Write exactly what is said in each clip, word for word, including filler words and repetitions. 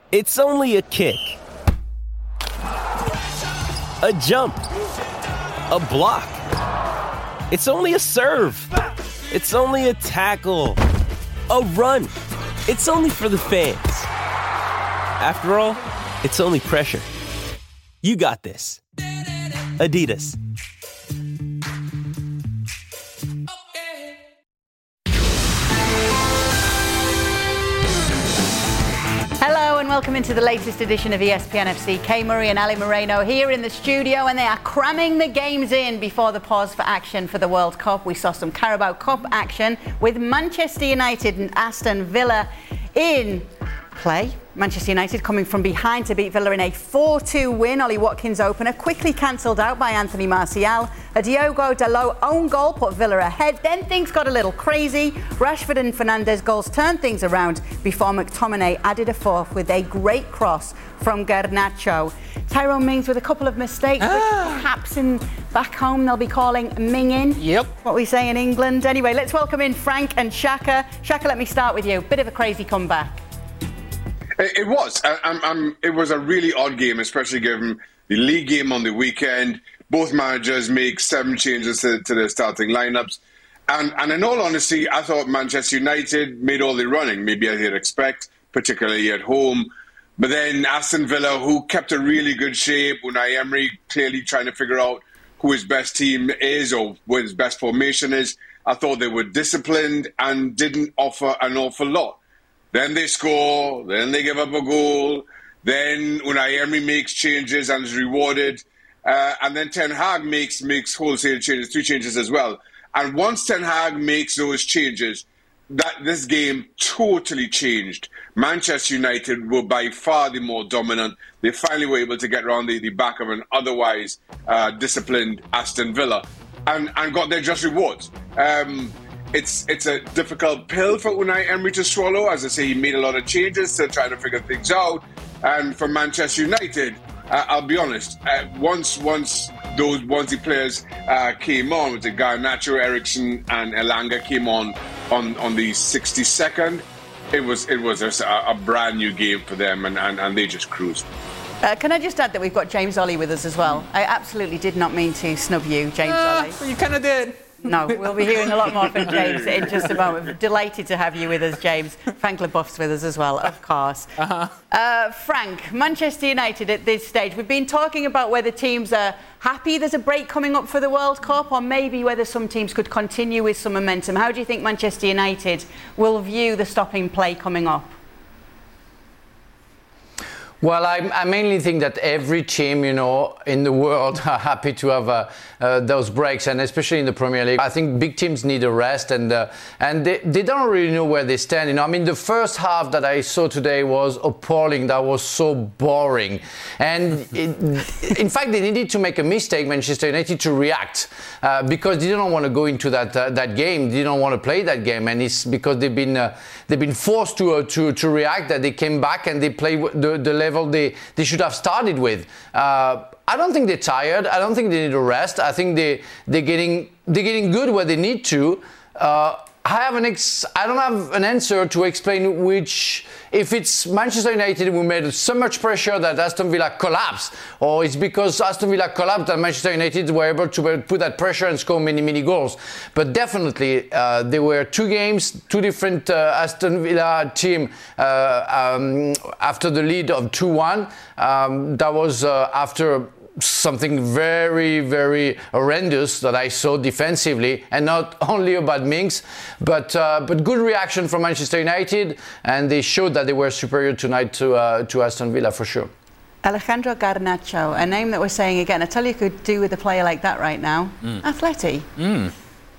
It's only a kick, a jump, a block. It's only a serve. It's only a tackle, a run. It's only for the fans. After all, it's only pressure. You got this. Adidas. Hello and welcome into the latest edition of E S P N F C. Kay Murray and Ali Moreno here in the studio, and they are cramming the games in before the pause for action for the World Cup. We saw some Carabao Cup action with Manchester United and Aston Villa in play. Manchester United coming from behind to beat Villa in a four two win. Ollie Watkins' opener quickly cancelled out by Anthony Martial. A Diogo Dalot own goal put Villa ahead. Then things got a little crazy. Rashford and Fernandes goals turned things around before McTominay added a fourth with a great cross from Garnacho. Tyrone Mings with a couple of mistakes, ah. which perhaps in back home they'll be calling Mingin. Yep. What we say in England. Anyway, let's welcome in Frank and Shaka. Shaka, let me start with you. Bit of a crazy comeback. It was. I, I'm, I'm, it was a really odd game, especially given the league game on the weekend. Both managers make seven changes to, to their starting lineups. And, and in all honesty, I thought Manchester United made all the running, maybe as you'd expect, particularly at home. But then Aston Villa, who kept a really good shape, Unai Emery clearly trying to figure out who his best team is or what his best formation is. I thought they were disciplined and didn't offer an awful lot. Then they score, then they give up a goal, then Unai Emery makes changes and is rewarded, uh, and then Ten Hag makes makes wholesale changes, three changes as well. And once Ten Hag makes those changes, that this game totally changed. Manchester United were by far the more dominant. They finally were able to get around the, the back of an otherwise uh, disciplined Aston Villa and, and got their just rewards. Um, It's it's a difficult pill for Unai Emery to swallow. As I say, he made a lot of changes to try to figure things out. And for Manchester United, uh, I'll be honest, uh, once once those once the players uh, came on, with the Garnacho, Eriksen and Elanga came on on, on the sixty-second, it was it was a, a brand new game for them, and, and, and they just cruised. Uh, can I just add that we've got James Ollie with us as well? I absolutely did not mean to snub you, James uh, Ollie. Well, you kind of did. No, we'll be hearing a lot more from James in just a moment. We're delighted to have you with us, James. Frank LeBuff's with us as well, of course. Uh-huh. Uh, Frank, Manchester United at this stage, we've been talking about whether teams are happy there's a break coming up for the World Cup, or maybe whether some teams could continue with some momentum. How do you think Manchester United will view the stopping play coming up? Well, I, I mainly think that every team, you know, in the world are happy to have uh, uh, those breaks, and especially in the Premier League. I think big teams need a rest, and uh, and they, they don't really know where they stand. You know, I mean, the first half that I saw today was appalling. That was so boring, and it, in fact, they needed to make a mistake, Manchester United, to react uh, because they didn't want to go into that uh, that game. They didn't want to play that game, and it's because they've been uh, they've been forced to uh, to to react that they came back and they played the the level they, they should have started with. Uh, I don't think they're tired. I don't think they need a rest. I think they they're getting they're getting good where they need to. Uh, I have an ex- I don't have an answer to explain which, if it's Manchester United who made so much pressure that Aston Villa collapsed, or it's because Aston Villa collapsed that Manchester United were able to put that pressure and score many, many goals. But definitely, uh, there were two games, two different uh, Aston Villa team uh, um, after the lead of two one. Um, that was uh, after something very, very horrendous that I saw defensively, and not only about Mings, but uh, but good reaction from Manchester United, and they showed that they were superior tonight to uh, to Aston Villa for sure. Alejandro Garnacho, a name that we're saying again. I tell you, could do with a player like that right now. Mm. Atleti. Mm.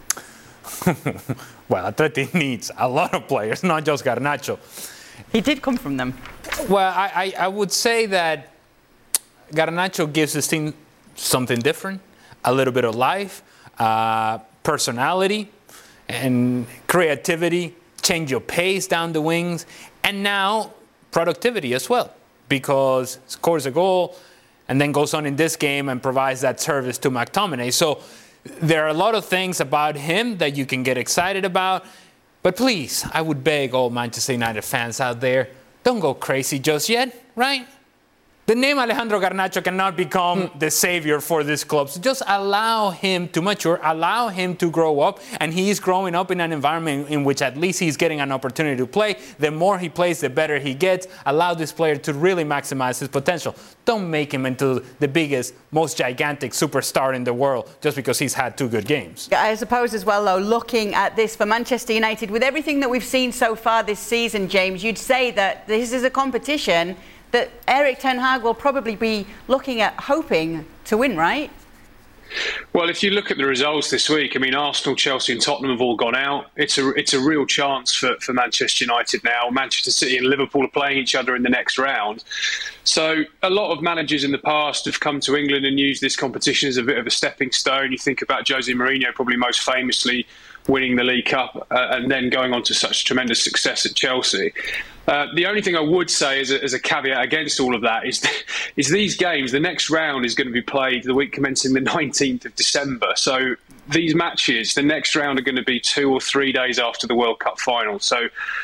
Well, Atleti needs a lot of players, not just Garnacho. He did come from them. Well, I, I, I would say that Garnacho gives this team something different, a little bit of life, uh, personality, and creativity, change your pace down the wings, and now productivity as well, because scores a goal and then goes on in this game and provides that service to McTominay. So there are a lot of things about him that you can get excited about, but please, I would beg all Manchester United fans out there, don't go crazy just yet, right? The name Alejandro Garnacho cannot become mm. the savior for this club. So just allow him to mature, allow him to grow up, and he's growing up in an environment in which at least he's getting an opportunity to play. The more he plays, the better he gets. Allow this player to really maximize his potential. Don't make him into the biggest, most gigantic superstar in the world just because he's had two good games. I suppose as well, though, looking at this for Manchester United, with everything that we've seen so far this season, James, you'd say that this is a competition that Erik ten Hag will probably be looking at, hoping to win, right? Well, if you look at the results this week, I mean, Arsenal, Chelsea and Tottenham have all gone out. It's a it's a real chance for, for Manchester United now. Manchester City and Liverpool are playing each other in the next round. So a lot of managers in the past have come to England and used this competition as a bit of a stepping stone. You think about Jose Mourinho, probably most famously winning the League Cup uh, and then going on to such tremendous success at Chelsea. Uh, the only thing I would say as a, as a caveat against all of that is, is these games, the next round is going to be played the week commencing the nineteenth of December. So these matches, the next round are going to be two or three days after the World Cup final. So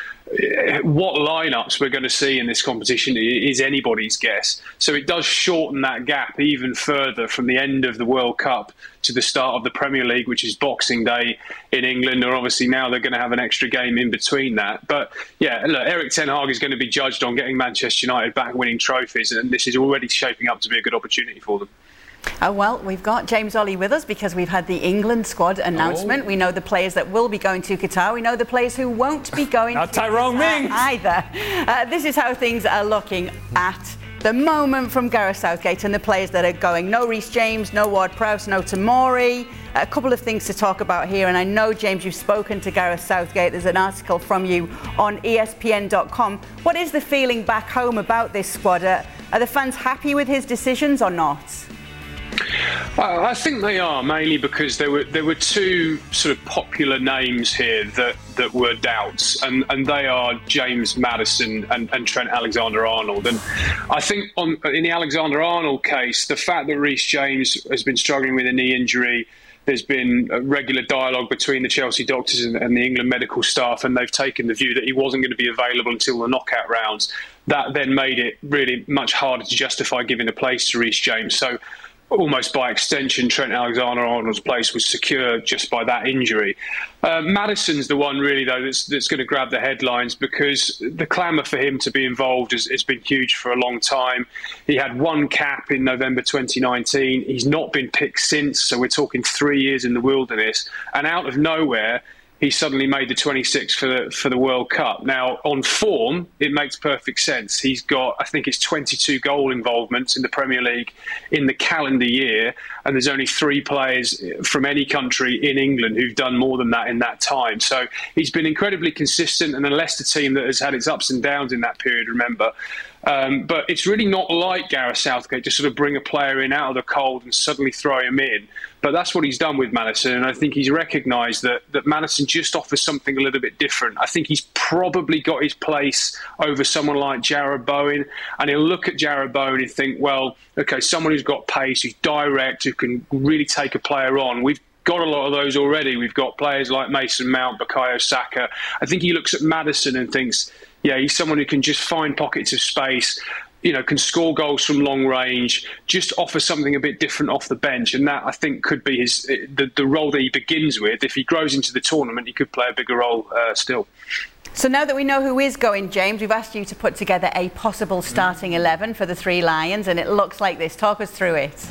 what lineups we're going to see in this competition is anybody's guess. So it does shorten that gap even further from the end of the World Cup to the start of the Premier League, which is Boxing Day in England. Or obviously now they're going to have an extra game in between that. But yeah, look, Erik ten Hag is going to be judged on getting Manchester United back winning trophies, and this is already shaping up to be a good opportunity for them. Oh, well, we've got James Olley with us because we've had the England squad announcement. Oh. We know the players that will be going to Qatar. We know the players who won't be going Not to Tyrone Qatar Mings. either. Uh, this is how things are looking at the moment from Gareth Southgate and the players that are going. No Reece James, no Ward-Prowse, no Tomori. A couple of things to talk about here, and I know, James, you've spoken to Gareth Southgate. There's an article from you on E S P N dot com. What is the feeling back home about this squad? Uh, are the fans happy with his decisions or not? I think they are, mainly because there were there were two sort of popular names here that, that were doubts, and, and they are James Maddison and, and Trent Alexander-Arnold. And I think on, in the Alexander-Arnold case, the fact that Reece James has been struggling with a knee injury, there's been a regular dialogue between the Chelsea doctors and, and the England medical staff, and they've taken the view that he wasn't going to be available until the knockout rounds. That then made it really much harder to justify giving a place to Reece James. So almost by extension, Trent Alexander-Arnold's place was secure just by that injury. Uh, Maddison's the one really, though, that's, that's going to grab the headlines because the clamour for him to be involved has, has been huge for a long time. He had one cap in November twenty nineteen. He's not been picked since, so we're talking three years in the wilderness. And out of nowhere, he suddenly made the twenty-six for the for the World Cup. Now, on form, it makes perfect sense. He's got, I think it's twenty-two goal involvements in the Premier League in the calendar year, and there's only three players from any country in England who've done more than that in that time. So he's been incredibly consistent, and a Leicester team that has had its ups and downs in that period, remember. Um, but it's really not like Gareth Southgate to sort of bring a player in out of the cold and suddenly throw him in. But that's what he's done with Maddison, and I think he's recognised that, that Maddison just offers something a little bit different. I think he's probably got his place over someone like Jarrod Bowen, and he'll look at Jarrod Bowen and think, well, OK, someone who's got pace, who's direct, who can really take a player on. We've got a lot of those already. We've got players like Mason Mount, Bukayo Saka. I think he looks at Maddison and thinks, yeah, he's someone who can just find pockets of space, you know, can score goals from long range, just offer something a bit different off the bench. And that, I think, could be his the, the role that he begins with. If he grows into the tournament, he could play a bigger role uh, still. So now that we know who is going, James, we've asked you to put together a possible starting eleven for the Three Lions, and it looks like this. Talk us through it.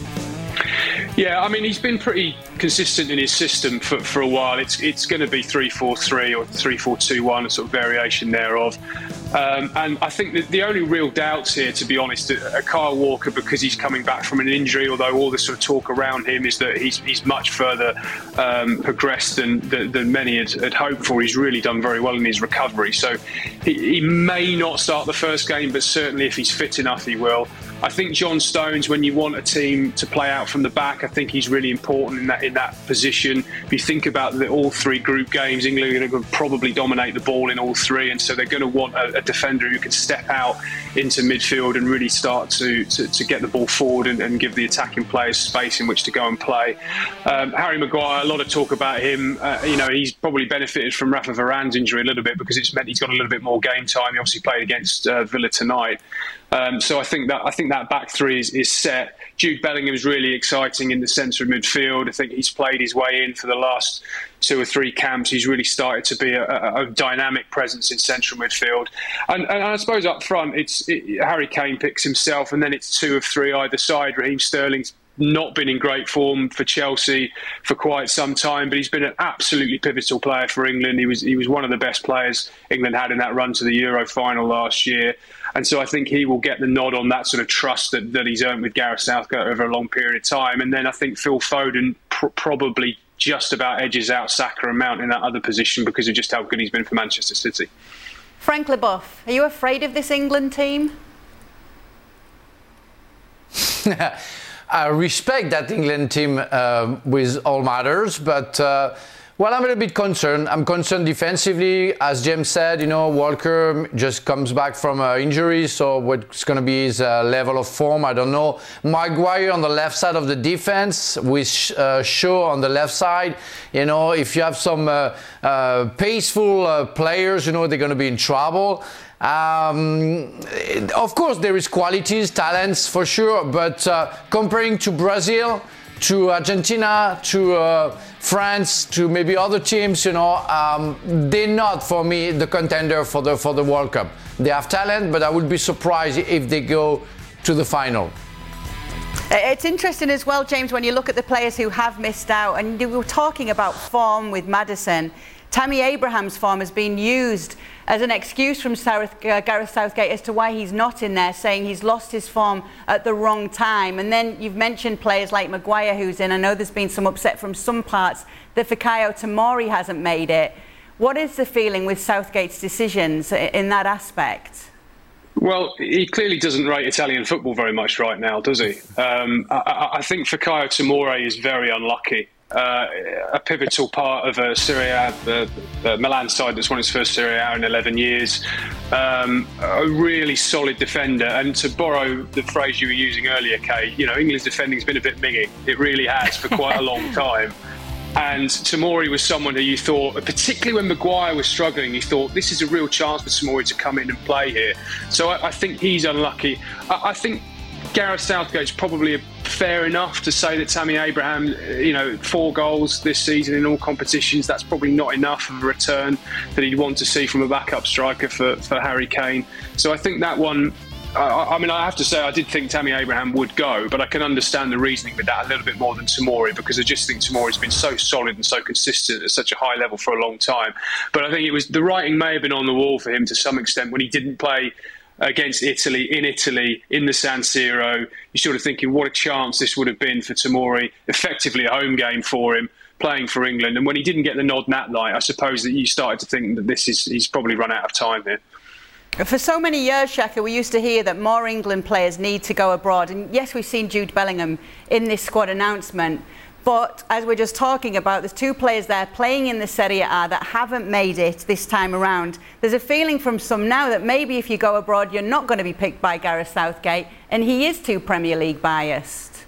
Yeah, I mean, he's been pretty consistent in his system for, for a while. It's it's going to be three four three or three four two one, a sort of variation thereof. Um, and I think that the only real doubts here, to be honest, are Kyle Walker, because he's coming back from an injury, although all the sort of talk around him is that he's he's much further um, progressed than, than than many had, had hoped for. He's really done very well in his recovery. So he, he may not start the first game, but certainly if he's fit enough, he will. I think John Stones, when you want a team to play out from the back, I think he's really important in that in that position. If you think about the, all three group games, England are going to probably dominate the ball in all three, and so they're going to want a, a defender who can step out into midfield and really start to to, to get the ball forward and, and give the attacking players space in which to go and play. Um, Harry Maguire, a lot of talk about him. Uh, you know, he's probably benefited from Rafa Varane's injury a little bit because it's meant he's got a little bit more game time. He obviously played against uh, Villa tonight. Um, so I think that I think that back three is, is set. Jude Bellingham is really exciting in the centre of midfield. I think he's played his way in for the last two or three camps. He's really started to be a, a, a dynamic presence in central midfield. And, and I suppose up front, it's it, Harry Kane picks himself, and then it's two of three either side. Raheem Sterling's not been in great form for Chelsea for quite some time, but he's been an absolutely pivotal player for England. He was he was one of the best players England had in that run to the Euro final last year. And so I think he will get the nod on that sort of trust that, that he's earned with Gareth Southgate over a long period of time. And then I think Phil Foden pr- probably just about edges out Saka and Mount in that other position because of just how good he's been for Manchester City. Frank Leboeuf, are you afraid of this England team? I respect that England team uh, with all matters, but uh, well, I'm a little bit concerned. I'm concerned defensively. As James said, you know, Walker just comes back from uh, injury, so what's going to be his uh, level of form, I don't know. Maguire on the left side of the defense with uh, Shaw on the left side. You know, if you have some uh, uh, paceful uh, players, you know, they're going to be in trouble. Um, of course, there is qualities, talents for sure, but uh, comparing to Brazil, to Argentina, to uh, France, to maybe other teams, you know, um, they're not for me the contender for the for the World Cup. They have talent, but I would be surprised if they go to the final. It's interesting as well, James, when you look at the players who have missed out, and we were talking about form with Maddison. Tammy Abraham's form has been used as an excuse from South, uh, Gareth Southgate as to why he's not in there, saying he's lost his form at the wrong time. And then you've mentioned players like Maguire who's in. I know there's been some upset from some parts that Fikayo Tomori hasn't made it. What is the feeling with Southgate's decisions in that aspect? Well, he clearly doesn't rate Italian football very much right now, does he? Um, I, I think Fikayo Tomori is very unlucky. Uh, a pivotal part of a Serie A, uh, uh, Milan side that's won its first Serie A in eleven years. Um, a really solid defender. And to borrow the phrase you were using earlier, Kate, you know, England's defending's been a bit minging. It really has for quite a long time. And Tomori was someone who you thought, particularly when Maguire was struggling, you thought this is a real chance for Tomori to come in and play here. So I, I think he's unlucky. I, I think Gareth Southgate's probably fair enough to say that Tammy Abraham, you know, four goals this season in all competitions, that's probably not enough of a return that he'd want to see from a backup striker for, for Harry Kane. So I think that one, I, I mean, I have to say I did think Tammy Abraham would go, but I can understand the reasoning with that a little bit more than Tomori, because I just think Tomori's been so solid and so consistent at such a high level for a long time. But I think it was, the writing may have been on the wall for him to some extent when he didn't play against Italy, in Italy, in the San Siro. You're sort of thinking what a chance this would have been for Tomori, effectively a home game for him, playing for England. And when he didn't get the nod in that light, I suppose that you started to think that this is he's probably run out of time here. For so many years, Shaka, we used to hear that more England players need to go abroad. And yes, we've seen Jude Bellingham in this squad announcement. But as we're just talking about, there's two players there playing in the Serie A that haven't made it this time around. There's a feeling from some now that maybe if you go abroad, you're not going to be picked by Gareth Southgate, and he is too Premier League biased.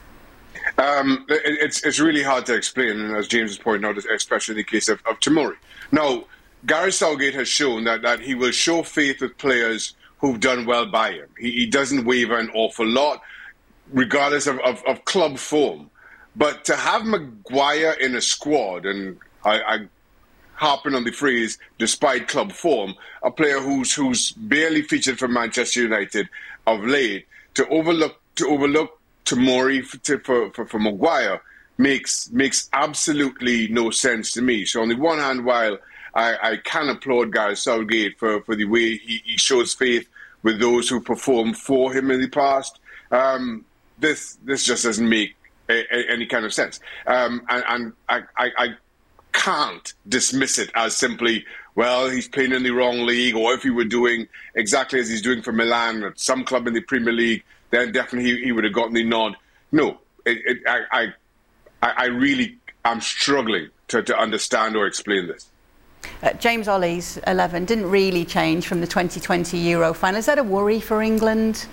Um, it, it's it's really hard to explain, and as James is pointing out, especially in the case of, of Tomori. Now, Gareth Southgate has shown that, that he will show faith with players who've done well by him. He, he doesn't waver an awful lot, regardless of, of, of club form. But to have Maguire in a squad, and I, I harping on the phrase, despite club form, a player who's who's barely featured for Manchester United of late, to overlook to overlook Tomori for, to, for, for, for Maguire makes makes absolutely no sense to me. So on the one hand, while I, I can applaud Gareth Southgate for, for the way he, he shows faith with those who performed for him in the past, um, this this just doesn't make A, a, any kind of sense. Um, and and I, I, I can't dismiss it as simply, well, he's playing in the wrong league, or if he were doing exactly as he's doing for Milan, or some club in the Premier League, then definitely he, he would have gotten the nod. No, it, it, I, I, I really am struggling to, to understand or explain this. Uh, James Ollie's eleven didn't really change from the twenty twenty Euro final. Is that a worry for England?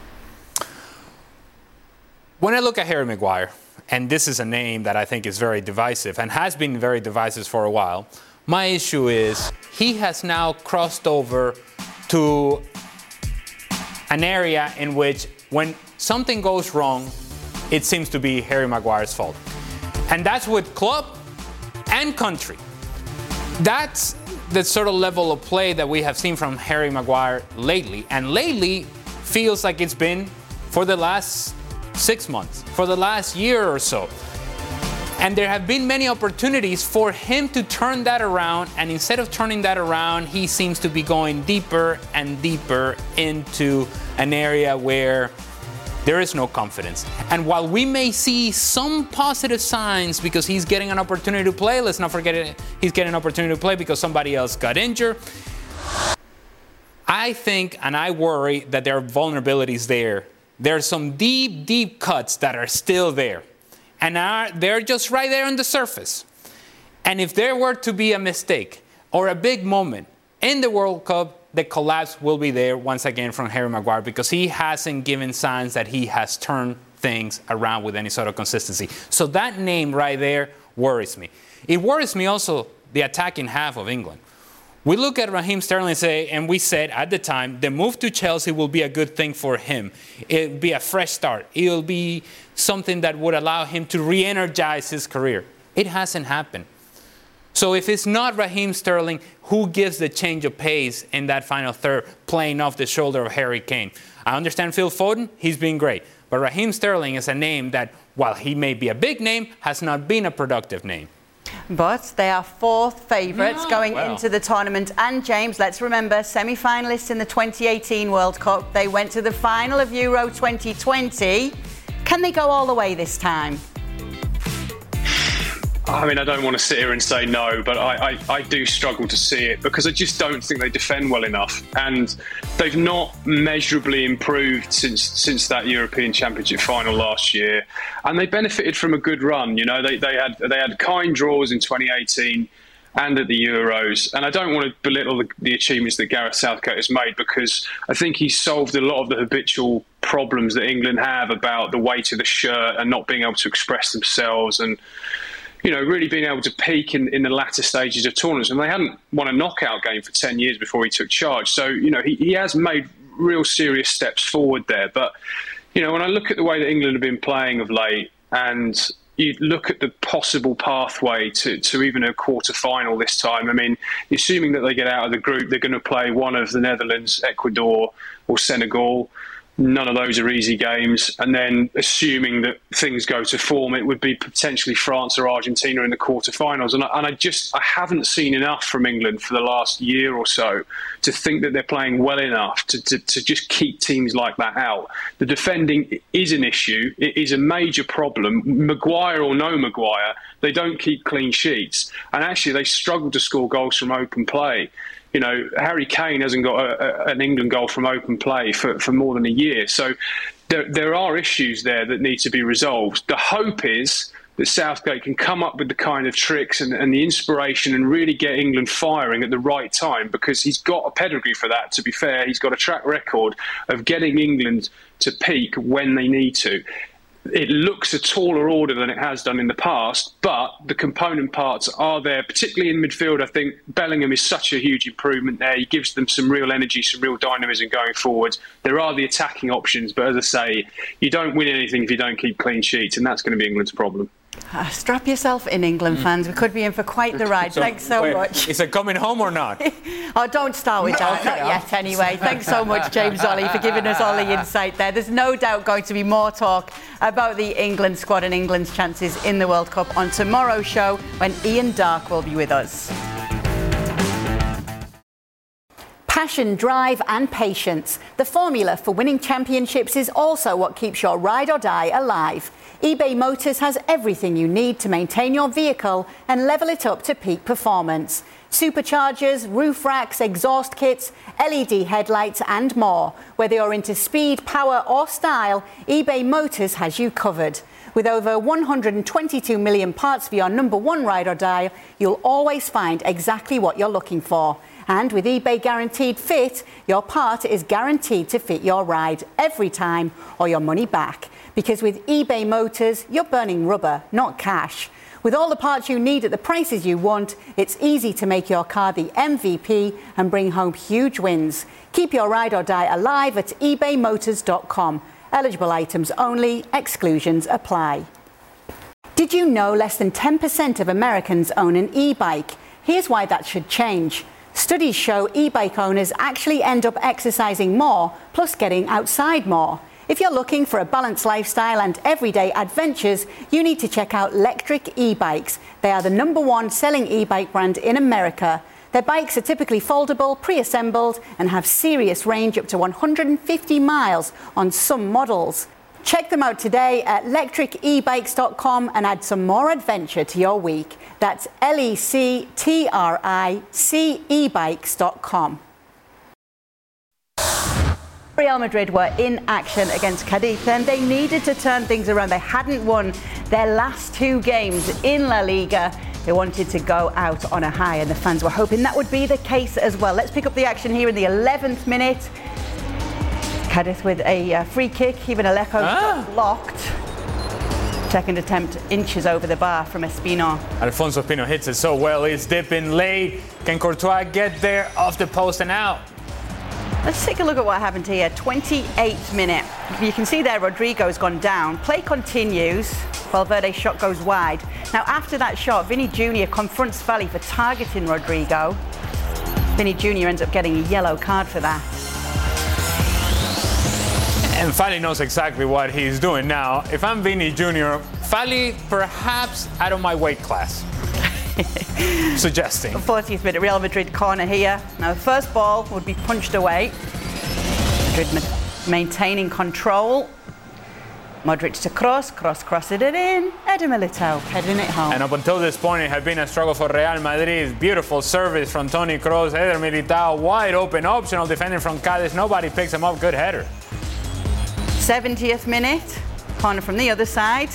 When I look at Harry Maguire, and this is a name that I think is very divisive and has been very divisive for a while, my issue is he has now crossed over to an area in which when something goes wrong, it seems to be Harry Maguire's fault. And that's with club and country. That's the sort of level of play that we have seen from Harry Maguire lately. And lately feels like it's been for the last six months, for the last year or so. And there have been many opportunities for him to turn that around. And instead of turning that around, he seems to be going deeper and deeper into an area where there is no confidence. And while we may see some positive signs because he's getting an opportunity to play, let's not forget it, he's getting an opportunity to play because somebody else got injured. I think and I worry that there are vulnerabilities there. There are some deep, deep cuts that are still there. And are, they're just right there on the surface. And if there were to be a mistake or a big moment in the World Cup, the collapse will be there once again from Harry Maguire because he hasn't given signs that he has turned things around with any sort of consistency. So that name right there worries me. It worries me also the attacking half of England. We look at Raheem Sterling and say, and we said at the time, the move to Chelsea will be a good thing for him. It'll be a fresh start. It'll be something that would allow him to re-energize his career. It hasn't happened. So if it's not Raheem Sterling, who gives the change of pace in that final third, playing off the shoulder of Harry Kane? I understand Phil Foden, he's been great. But Raheem Sterling is a name that, while he may be a big name, has not been a productive name. But they are fourth favourites No. going Well. into the tournament. And James, let's remember, semi-finalists in the twenty eighteen World Cup. They went to the final of Euro twenty twenty. Can they go all the way this time? I mean, I don't want to sit here and say no, but I, I, I do struggle to see it because I just don't think they defend well enough. And they've not measurably improved since since that European Championship final last year. And they benefited from a good run. You know, they, they had they had kind draws in twenty eighteen and at the Euros. And I don't want to belittle the, the achievements that Gareth Southgate has made because I think he's solved a lot of the habitual problems that England have about the weight of the shirt and not being able to express themselves and, you know, really being able to peak in, in the latter stages of tournaments. And they hadn't won a knockout game for ten years before he took charge. So, you know, he, he has made real serious steps forward there. But, you know, when I look at the way that England have been playing of late and you look at the possible pathway to, to even a quarter-final this time, I mean, assuming that they get out of the group, they're going to play one of the Netherlands, Ecuador or Senegal. None of those are easy games. And then assuming that things go to form, it would be potentially France or Argentina in the quarterfinals. And I, and I just I haven't seen enough from England for the last year or so to think that they're playing well enough to, to, to just keep teams like that out. The defending is an issue. It is a major problem. Maguire or no Maguire, they don't keep clean sheets. And actually, they struggle to score goals from open play. You know, Harry Kane hasn't got a, a, an England goal from open play for, for more than a year. So there, there are issues there that need to be resolved. The hope is that Southgate can come up with the kind of tricks and, and the inspiration and really get England firing at the right time because he's got a pedigree for that, to be fair. He's got a track record of getting England to peak when they need to. It looks a taller order than it has done in the past, but the component parts are there, particularly in midfield. I think Bellingham is such a huge improvement there. He gives them some real energy, some real dynamism going forward. There are the attacking options, but as I say, you don't win anything if you don't keep clean sheets, and that's going to be England's problem. Uh, strap yourself in, England fans. We could be in for quite the ride. So, Thanks so wait, much. Is it coming home or not? Oh, don't start with that. Not yet, anyway. Thanks so much, James Olley, for giving us all the insight there. There's no doubt going to be more talk about the England squad and England's chances in the World Cup on tomorrow's show when Ian Darke will be with us. Passion, drive and patience. The formula for winning championships is also what keeps your ride or die alive. eBay Motors has everything you need to maintain your vehicle and level it up to peak performance. Superchargers, roof racks, exhaust kits, L E D headlights and more. Whether you're into speed, power or style, eBay Motors has you covered. With over one hundred twenty-two million parts for your number one ride or die, you'll always find exactly what you're looking for. And with eBay Guaranteed Fit, your part is guaranteed to fit your ride every time or your money back. Because with eBay Motors, you're burning rubber, not cash. With all the parts you need at the prices you want, it's easy to make your car the M V P and bring home huge wins. Keep your ride or die alive at ebay motors dot com. Eligible items only, exclusions apply. Did you know less than ten percent of Americans own an e-bike? Here's why that should change. Studies show e-bike owners actually end up exercising more, plus getting outside more. If you're looking for a balanced lifestyle and everyday adventures, you need to check out Lectric e-bikes. They are the number one selling e-bike brand in America. Their bikes are typically foldable, pre-assembled, and have serious range up to one hundred fifty miles on some models. Check them out today at lectric e bikes dot com and add some more adventure to your week. That's L E C T R I C e bikes dot com. Real Madrid were in action against Cadiz and they needed to turn things around. They hadn't won their last two games in La Liga. They wanted to go out on a high and the fans were hoping that would be the case as well. Let's pick up the action here in the eleventh minute. Cadiz with a uh, free kick, even Alejo ah. blocked. Second attempt inches over the bar from Espino. Alfonso Espino hits it so well, it's dipping late. Can Courtois get there off the post and out? Let's take a look at what happened here. twenty-eighth minute. You can see there Rodrigo's gone down. Play continues. Valverde's shot goes wide. Now after that shot, Vinny Junior confronts Fali for targeting Rodrigo. Vinny Junior ends up getting a yellow card for that. And Fali knows exactly what he's doing now. If I'm Vinny Junior, Fali perhaps out of my weight class. Suggesting. fortieth minute, Real Madrid corner here. Now the first ball would be punched away. Madrid ma- maintaining control. Modric to Cross, Cross crossing it in. Eder Militao heading it home. And up until this point, it had been a struggle for Real Madrid. Beautiful service from Toni Kroos. Eder Militao, wide open, optional defending from Cadiz. Nobody picks him up. Good header. seventieth minute, corner from the other side.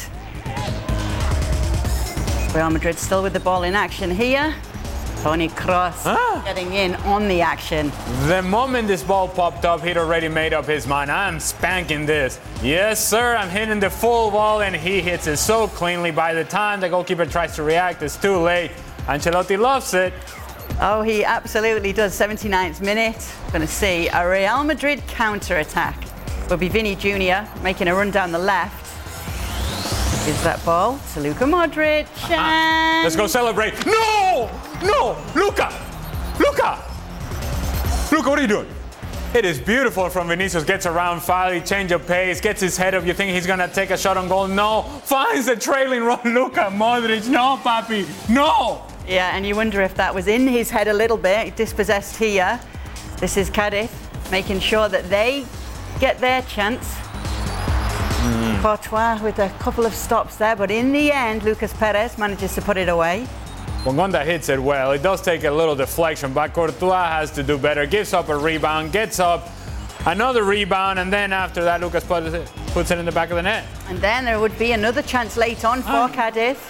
Real Madrid still with the ball in action here. Toni Kroos ah. getting in on the action. The moment this ball popped up, he'd already made up his mind. I'm spanking this. Yes, sir, I'm hitting the full ball, and he hits it so cleanly. By the time the goalkeeper tries to react, it's too late. Ancelotti loves it. Oh, he absolutely does. seventy-ninth minute. Going to see a Real Madrid counter-attack. Will be Vinny Junior making a run down the left. Gives that ball to Luka Modric. Uh-huh. Let's go celebrate. No! No! Luka! Luka! Luka, what are you doing? It is beautiful from Vinicius. Gets around Fali, change of pace, gets his head up. You think he's going to take a shot on goal? No. Finds the trailing run. Luka Modric. No, papi. No! Yeah, and you wonder if that was in his head a little bit. Dispossessed here. This is Cadiz making sure that they get their chance. Mm. Courtois with a couple of stops there, but in the end, Lucas Perez manages to put it away. Bongonda hits it well. It does take a little deflection, but Courtois has to do better. Gives up a rebound, gets up another rebound, and then after that, Lucas puts it, puts it in the back of the net. And then there would be another chance late on for ah. Cadiz.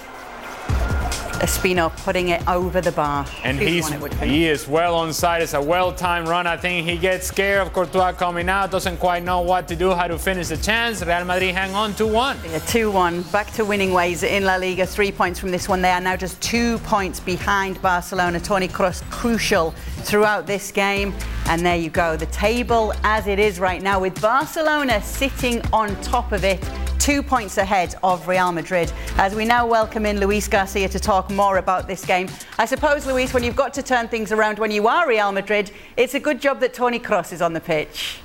Espino putting it over the bar. And he's, he is well onside. It's a well-timed run. I think he gets scared of Courtois coming out. Doesn't quite know what to do, how to finish the chance. Real Madrid hang on two one. Yeah, two one. Back to winning ways in La Liga. Three points from this one. They are now just two points behind Barcelona. Toni Kroos crucial throughout this game. And there you go. The table as it is right now with Barcelona sitting on top of it. Two points ahead of Real Madrid. As we now welcome in Luis Garcia to talk more about this game. I suppose, Luis, when you've got to turn things around when you are Real Madrid, it's a good job that Toni Kroos is on the pitch.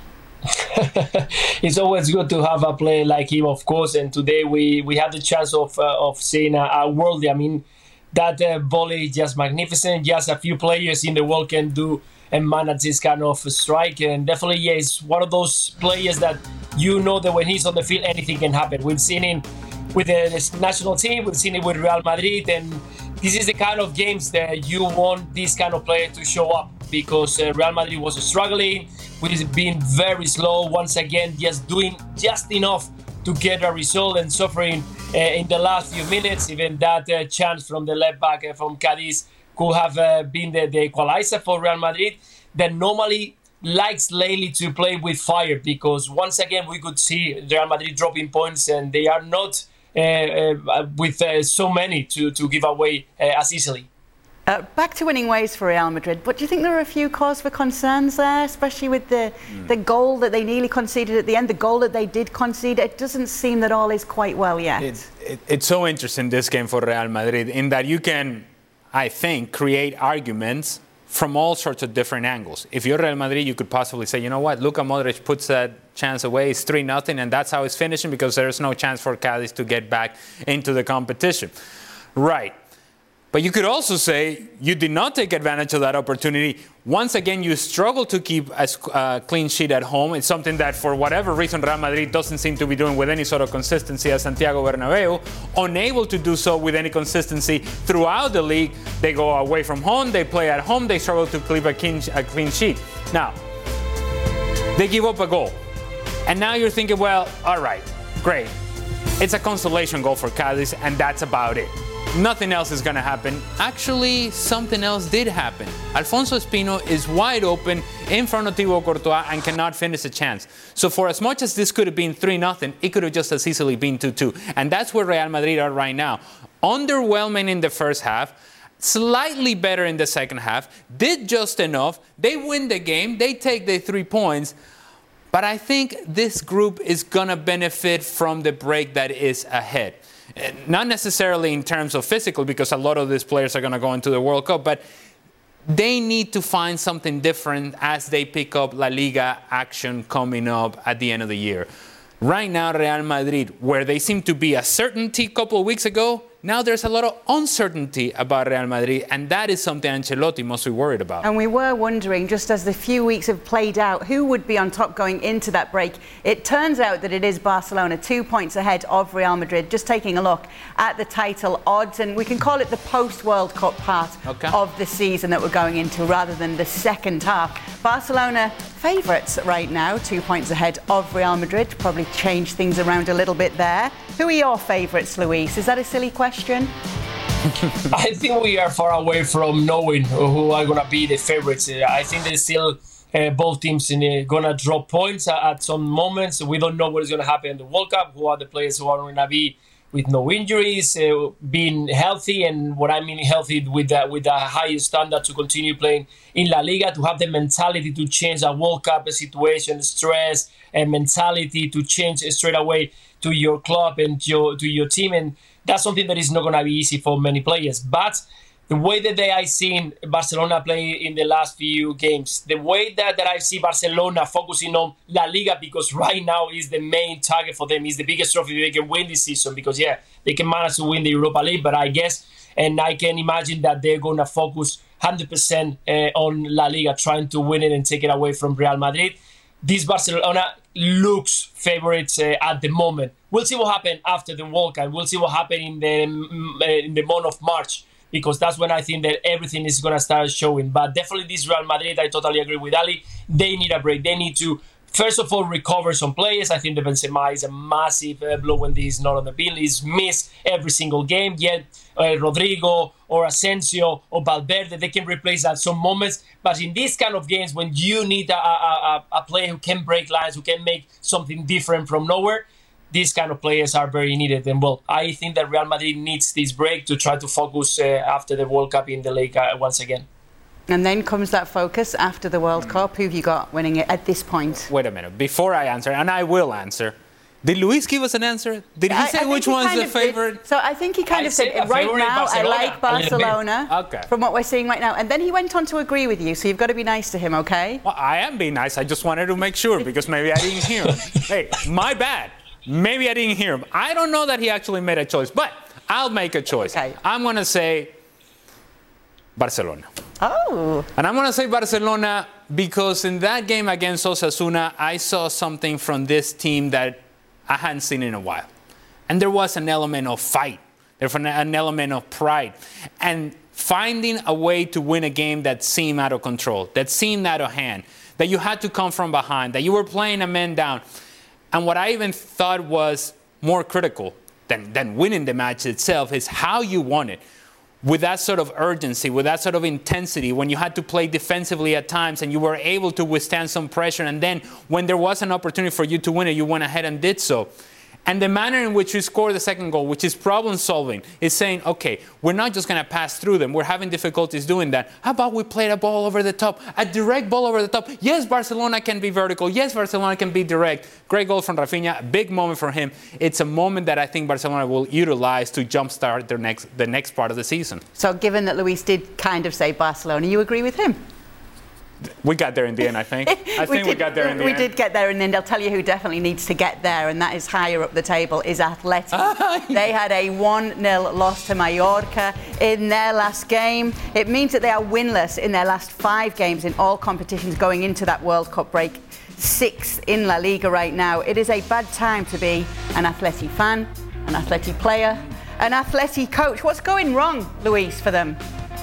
It's always good to have a player like him, of course. And today we, we had the chance of uh, of seeing a, a worldly. I mean, that uh, volley is just magnificent. Just a few players in the world can do and manage this kind of strike. And definitely, yeah, he's one of those players that you know that when he's on the field, anything can happen. We've seen him with the national team, we've seen it with Real Madrid, and this is the kind of games that you want this kind of player to show up, because uh, Real Madrid was struggling, we've been very slow, once again, just doing just enough to get a result and suffering uh, in the last few minutes. Even that uh, chance from the left back uh, from Cadiz could have uh, been the, the equalizer for Real Madrid, that normally likes lately to play with fire, because once again we could see Real Madrid dropping points, and they are not uh, uh, with uh, so many to, to give away uh, as easily. Uh, back to winning ways for Real Madrid, but do you think there are a few cause for concerns there, especially with the, mm. the goal that they nearly conceded at the end, the goal that they did concede? It doesn't seem that all is quite well yet. It, it, it's so interesting, this game for Real Madrid, in that you can, I think, create arguments from all sorts of different angles. If you're Real Madrid, you could possibly say, you know what, Luka Modric puts that chance away, it's three nothing, and that's how it's finishing, because there's no chance for Cadiz to get back into the competition. Right. But you could also say you did not take advantage of that opportunity. Once again, you struggle to keep a uh, clean sheet at home. It's something that, for whatever reason, Real Madrid doesn't seem to be doing with any sort of consistency at Santiago Bernabeu. Unable to do so with any consistency throughout the league. They go away from home, they play at home, they struggle to keep a clean, a clean sheet. Now, they give up a goal. And now you're thinking, well, all right, great. It's a consolation goal for Cadiz, and that's about it. Nothing else is going to happen. Actually, something else did happen. Alfonso Espino is wide open in front of Thibaut Courtois and cannot finish a chance. So for as much as this could have been three nothing, it could have just as easily been two two. And that's where Real Madrid are right now. Underwhelming in the first half, slightly better in the second half, did just enough. They win the game, they take the three points. But I think this group is going to benefit from the break that is ahead. Not necessarily in terms of physical, because a lot of these players are going to go into the World Cup, but they need to find something different as they pick up La Liga action coming up at the end of the year. Right now, Real Madrid, where they seem to be a certainty a couple of weeks ago, now there's a lot of uncertainty about Real Madrid, and that is something Ancelotti must be worried about. And we were wondering, just as the few weeks have played out, who would be on top going into that break. It turns out that it is Barcelona, two points ahead of Real Madrid. Just taking a look at the title odds, and we can call it the post-World Cup part okay. of the season that we're going into, rather than the second half. Barcelona favourites right now, two points ahead of Real Madrid. Probably change things around a little bit there. Who are your favourites, Luis? Is that a silly question? I think we are far away from knowing who are going to be the favourites. I think there's still uh, both teams uh, going to drop points at, at some moments. We don't know what is going to happen in the World Cup, who are the players who are going to be with no injuries, uh, being healthy, and what I mean healthy with that, with a high standard to continue playing in La Liga, to have the mentality to change a World Cup situation, stress and mentality to change straight away to your club and your, to your team. And that's something that is not going to be easy for many players. But the way that they I've seen Barcelona play in the last few games, the way that, that I see Barcelona focusing on La Liga, because right now is the main target for them, is the biggest trophy they can win this season, because yeah, they can manage to win the Europa League, but I guess, and I can imagine that they're going to focus one hundred percent uh, on La Liga, trying to win it and take it away from Real Madrid. This Barcelona looks favourites uh, at the moment. We'll see what happens after the World Cup. We'll see what happens in the, in the month of March, because that's when I think that everything is going to start showing. But definitely this Real Madrid, I totally agree with Ali. They need a break. They need to, first of all, recover some players. I think the Benzema is a massive uh, blow when he's not on the field. He's missed every single game. Yet uh, Rodrigo or Asensio or Valverde, they can replace at some moments. But in these kind of games, when you need a, a, a player who can break lines, who can make something different from nowhere, these kind of players are very needed. And well, I think that Real Madrid needs this break to try to focus uh, after the World Cup in the league uh, once again. And then comes that focus after the World Cup. Who have you got winning it at this point? Wait a minute. Before I answer, and I will answer, did Luis give us an answer? Did he I, say I which one's the favorite? Did. So I think he kind I of said, right now, I like Barcelona, okay. from what we're seeing right now. And then he went on to agree with you, so you've got to be nice to him, okay? Well, I am being nice. I just wanted to make sure, because maybe I didn't hear him. Hey, my bad. Maybe I didn't hear him. I don't know that he actually made a choice, but I'll make a choice. Okay. I'm going to say Barcelona. Oh. And I'm going to say Barcelona because in that game against Osasuna, I saw something from this team that I hadn't seen in a while. And there was an element of fight. There was an element of pride. And finding a way to win a game that seemed out of control, that seemed out of hand, that you had to come from behind, that you were playing a man down. And what I even thought was more critical than, than winning the match itself is how you won it. With that sort of urgency, with that sort of intensity, when you had to play defensively at times and you were able to withstand some pressure, and then when there was an opportunity for you to win it, you went ahead and did so. And the manner in which you score the second goal, which is problem solving, is saying, okay, we're not just going to pass through them. We're having difficulties doing that. How about we play a ball over the top, a direct ball over the top? Yes, Barcelona can be vertical. Yes, Barcelona can be direct. Great goal from Rafinha, a big moment for him. It's a moment that I think Barcelona will utilize to jumpstart their next, the next part of the season. So given that Luis did kind of say Barcelona, you agree with him? We got there in the end, I think. I think we, did, we got there in the we end. We did get there, and then I'll tell you who definitely needs to get there, and that is higher up the table, is Atleti. They had a one nil loss to Mallorca in their last game. It means that they are winless in their last five games in all competitions going into that World Cup break. Sixth in La Liga right now. It is a bad time to be an Atleti fan, an Atleti player, an Atleti coach. What's going wrong, Luis, for them?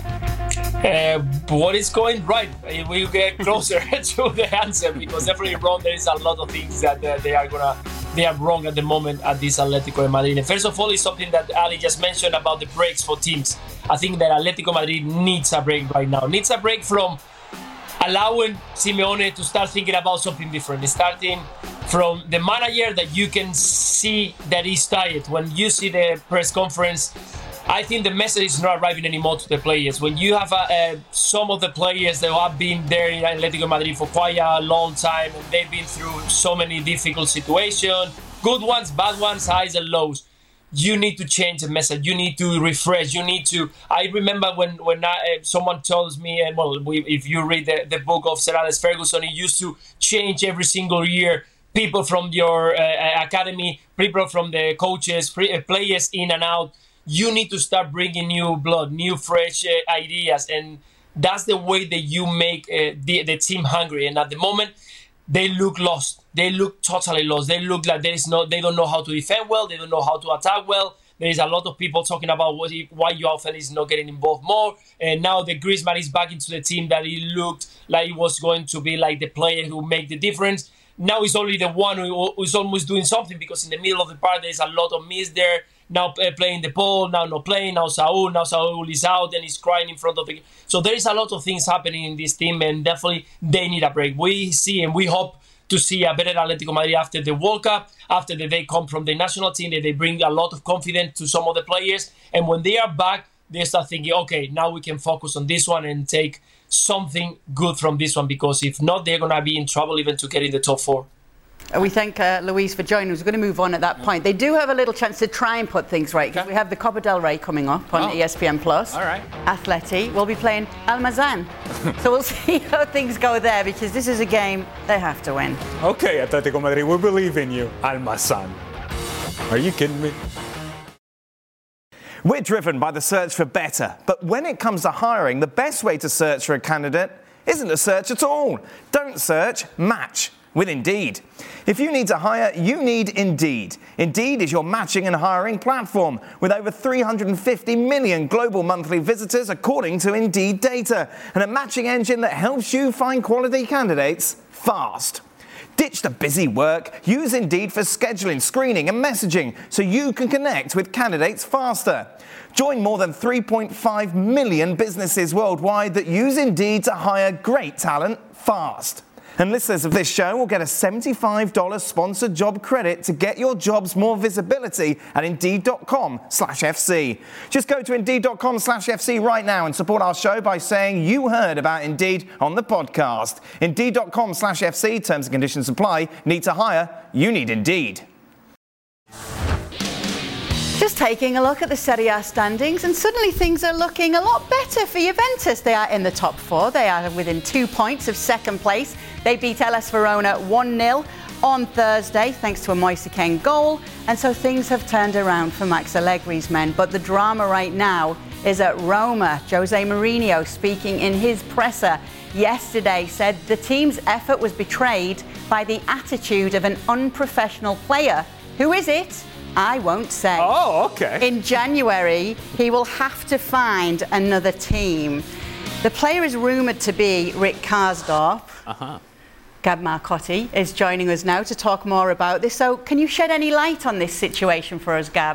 Uh, what is going right? We get closer to the answer because definitely wrong. There is a lot of things that uh, they are gonna they are wrong at the moment at this Atletico de Madrid. And first of all, is something that Ali just mentioned about the breaks for teams. I think that Atletico Madrid needs a break right now. Needs a break from allowing Simeone to start thinking about something different. Starting from the manager that you can see that he's tired. When you see the press conference, I think the message is not arriving anymore to the players. When you have uh, uh, some of the players that have been there in Atletico Madrid for quite a long time, and they've been through so many difficult situations, good ones, bad ones, highs and lows. You need to change the message. You need to refresh. You need to. I remember when when I, uh, someone tells me, uh, well, we, if you read the, the book of Sir Alex Ferguson, he used to change every single year people from your uh, academy, people from the coaches, players in and out. You need to start bringing new blood, new fresh uh, ideas, and that's the way that you make uh, the, the team hungry. And at the moment, they look lost. They look totally lost. They look like there is no. They don't know how to defend well. They don't know how to attack well. There is a lot of people talking about what he, why Joao Felix is not getting involved more. And now the Griezmann is back into the team that he looked like he was going to be like the player who make the difference. Now he's only the one who, who's almost doing something because in the middle of the park there's a lot of miss there. Now uh, playing the ball, now not playing, now Saul, now Saul is out and he's crying in front of the... So there is a lot of things happening in this team and definitely they need a break. We see and we hope to see a better Atletico Madrid after the World Cup, after that they come from the national team, that they bring a lot of confidence to some of the players. And when they are back, they start thinking, okay, now we can focus on this one and take something good from this one because if not, they're going to be in trouble even to get in the top four. We thank uh, Luis for joining us. We're going to move on at that yeah. point. They do have a little chance to try and put things right because okay. we have the Copa del Rey coming up on oh. E S P N Plus. All right. Atleti will be playing Almazan. So we'll see how things go there because this is a game they have to win. Okay, Atletico Madrid, we believe in you. Almazan. Are you kidding me? We're driven by the search for better. But when it comes to hiring, the best way to search for a candidate isn't to search at all. Don't search, match with Indeed. If you need to hire, you need Indeed. Indeed is your matching and hiring platform with over three hundred fifty million global monthly visitors according to Indeed data, and a matching engine that helps you find quality candidates fast. Ditch the busy work. Use Indeed for scheduling, screening and messaging so you can connect with candidates faster. Join more than three point five million businesses worldwide that use Indeed to hire great talent fast. And listeners of this show will get a seventy-five dollars sponsored job credit to get your jobs more visibility at Indeed.com slash FC. Just go to Indeed.com slash FC right now and support our show by saying you heard about Indeed on the podcast. Indeed.com slash FC, terms and conditions apply. Need to hire? You need Indeed. Just taking a look at the Serie A standings, and suddenly things are looking a lot better for Juventus. They are in the top four. They are within two points of second place. They beat Hellas Verona one nil on Thursday, thanks to a Moise Kean goal. And so things have turned around for Max Allegri's men. But the drama right now is at Roma. Jose Mourinho, speaking in his presser yesterday, said the team's effort was betrayed by the attitude of an unprofessional player. Who is it? I won't say. Oh, okay. In January, he will have to find another team. The player is rumoured to be Rick Karsdorp. Uh-huh. Gab Marcotti is joining us now to talk more about this. So can you shed any light on this situation for us, Gab?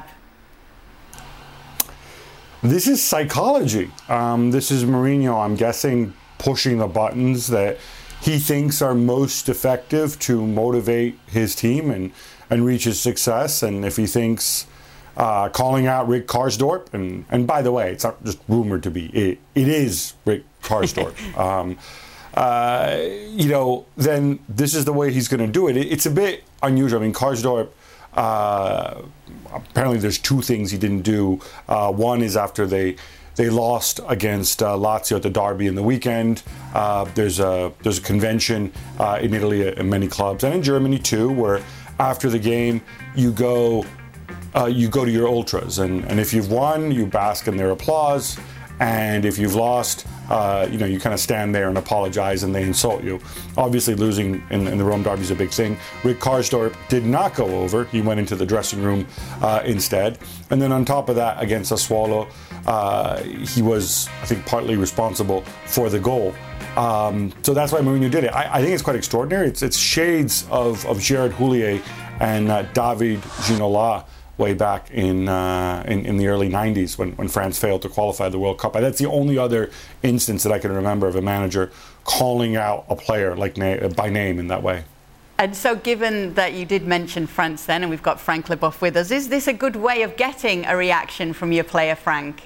This is psychology. Um, this is Mourinho, I'm guessing, pushing the buttons that he thinks are most effective to motivate his team and, and reach his success. And if he thinks uh, calling out Rick Karsdorp, and, and by the way, it's not just rumored to be, it, it is Rick Karsdorp. um, uh, you know, then this is the way he's going to do it. it. It's a bit unusual. I mean, Karsdorp, uh, apparently there's two things he didn't do. Uh, one is after they they lost against uh, Lazio at the derby in the weekend. Uh, there's a there's a convention uh, in Italy at many clubs and in Germany too, where after the game you go uh, you go to your ultras, and, and if you've won, you bask in their applause, and if you've lost, uh, you know, you kind of stand there and apologize, and they insult you. Obviously, losing in, in the Rome derby is a big thing. Rick Karsdorp did not go over. He went into the dressing room uh, instead. And then on top of that, against Sassuolo, uh, he was, I think, partly responsible for the goal. Um, so that's why Mourinho did it. I, I think it's quite extraordinary. It's, it's shades of, of Gerard Houllier and uh, David Ginola way back in, uh, in in the early nineties when, when France failed to qualify the World Cup. That's the only other instance that I can remember of a manager calling out a player like na- by name in that way. And so given that you did mention France then, and we've got Frank Leboeuf with us, is this a good way of getting a reaction from your player, Frank?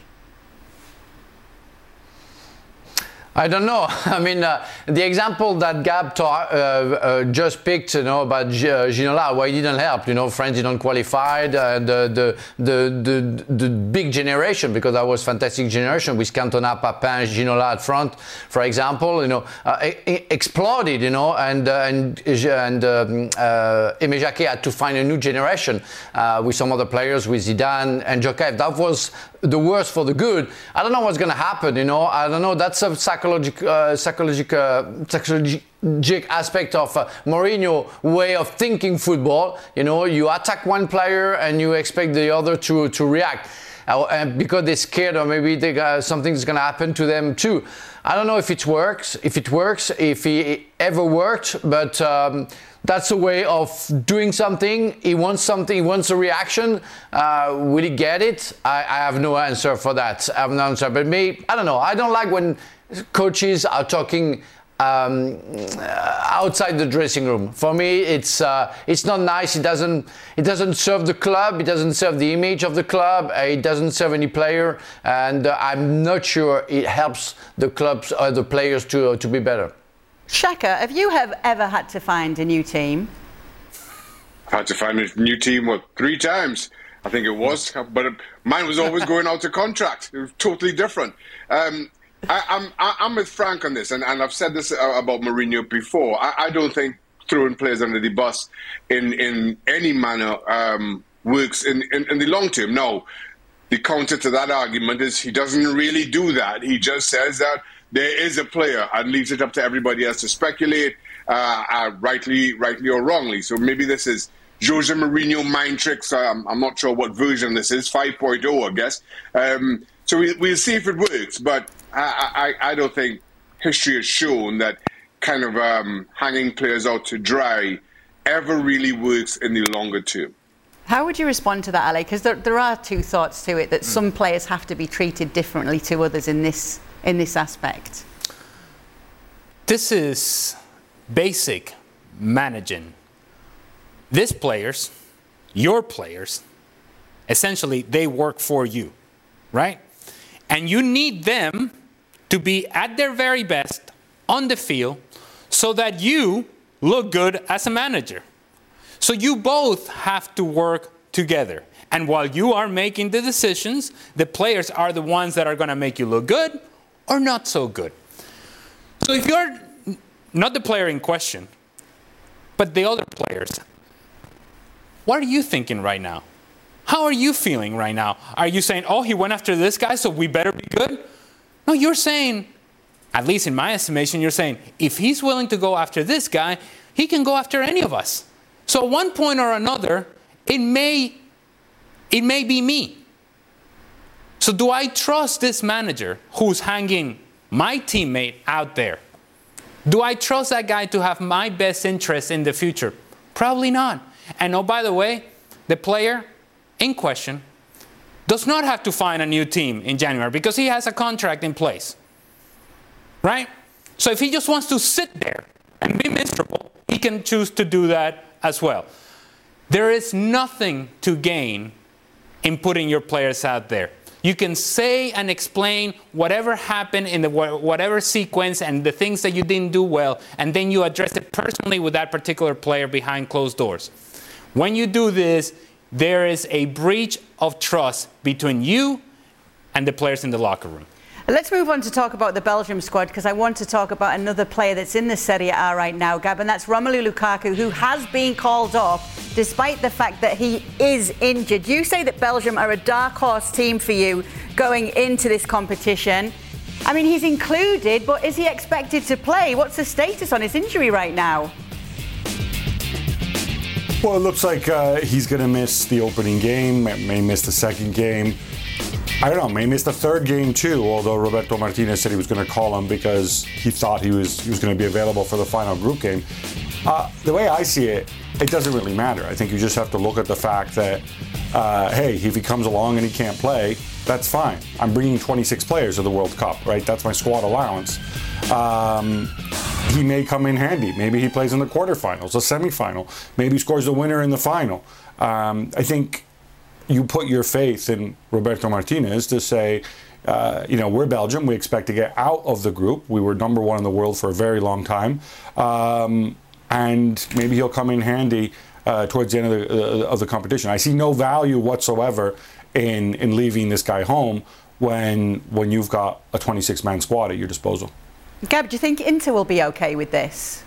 I don't know. I mean, uh, the example that Gab ta- uh, uh, just picked, you know, about G- uh, Ginola, well, he didn't help. You know, France didn't qualify. Uh, the, the the the the big generation, because that was fantastic generation with Cantona, Papin, Ginola at front, for example, you know, uh, e- exploded. You know, and uh, and and um, uh, Aimé Jacquet had to find a new generation uh, with some other players, with Zidane and Djokovic. That was the worst for the good. I don't know what's going to happen. You know, I don't know. That's a psychological, uh, psychological, uh, psychological aspect of uh, Mourinho way of thinking football. You know, you attack one player and you expect the other to to react, uh, and because they're scared, or maybe they got, something's going to happen to them too. I don't know if it works. If it works, if it ever worked, but. Um, That's a way of doing something. He wants something. He wants a reaction. Uh, will he get it? I, I have no answer for that. I have no answer. But me, I don't know. I don't like when coaches are talking um, outside the dressing room. For me, it's uh, it's not nice. It doesn't it doesn't serve the club. It doesn't serve the image of the club. It doesn't serve any player. And uh, I'm not sure it helps the clubs or the players to uh, to be better. Shaka, have you have ever had to find a new team? Had to find a new team, what, three times, I think it was. But mine was always going out of contract. It was totally different. Um, I, I'm I'm with Frank on this, and, and I've said this about Mourinho before. I, I don't think throwing players under the bus in, in any manner um, works in, in, in the long term. No, the counter to that argument is he doesn't really do that. He just says that there is a player and leaves it up to everybody else to speculate, uh, uh, rightly, rightly or wrongly. So maybe this is Jose Mourinho mind tricks. Um, I'm not sure what version this is, five point oh, I guess. Um, so we, we'll see if it works. But I, I, I don't think history has shown that kind of um, hanging players out to dry ever really works in the longer term. How would you respond to that, Ale? Because there, there are two thoughts to it, that mm. some players have to be treated differently to others in this in this aspect. This is basic managing. These players, your players, essentially they work for you, right? And you need them to be at their very best on the field so that you look good as a manager. So you both have to work together. And while you are making the decisions, the players are the ones that are going to make you look good or not so good. So if you're not the player in question, but the other players, what are you thinking right now? How are you feeling right now? Are you saying, oh, he went after this guy, so we better be good? No, you're saying, at least in my estimation, you're saying, if he's willing to go after this guy, he can go after any of us. So at one point or another, it may, it may be me. So do I trust this manager who's hanging my teammate out there? Do I trust that guy to have my best interest in the future? Probably not. And oh, by the way, the player in question does not have to find a new team in January because he has a contract in place. Right? So if he just wants to sit there and be miserable, he can choose to do that as well. There is nothing to gain in putting your players out there. You can say and explain whatever happened in the whatever sequence and the things that you didn't do well, and then you address it personally with that particular player behind closed doors. When you do this, there is a breach of trust between you and the players in the locker room. Let's move on to talk about the Belgium squad, because I want to talk about another player that's in the Serie A right now, Gab, and that's Romelu Lukaku, who has been called up despite the fact that he is injured. You say that Belgium are a dark horse team for you going into this competition. I mean, he's included, but is he expected to play? What's the status on his injury right now? Well, it looks like uh, he's going to miss the opening game, may miss the second game. I don't know, may miss the third game too, although Roberto Martinez said he was going to call him because he thought he was he was going to be available for the final group game. Uh, the way I see it, it doesn't really matter. I think you just have to look at the fact that, uh, hey, if he comes along and he can't play, that's fine. I'm bringing twenty-six players to the World Cup, right? That's my squad allowance. Um, he may come in handy. Maybe he plays in the quarterfinals, the semifinal. Maybe he scores the winner in the final. Um, I think you put your faith in Roberto Martinez to say, uh, you know, we're Belgium. We expect to get out of the group. We were number one in the world for a very long time. Um, and maybe he'll come in handy uh, towards the end of the, uh, of the competition. I see no value whatsoever in, in leaving this guy home when, when you've got a twenty-six man squad at your disposal. Gab, do you think Inter will be okay with this?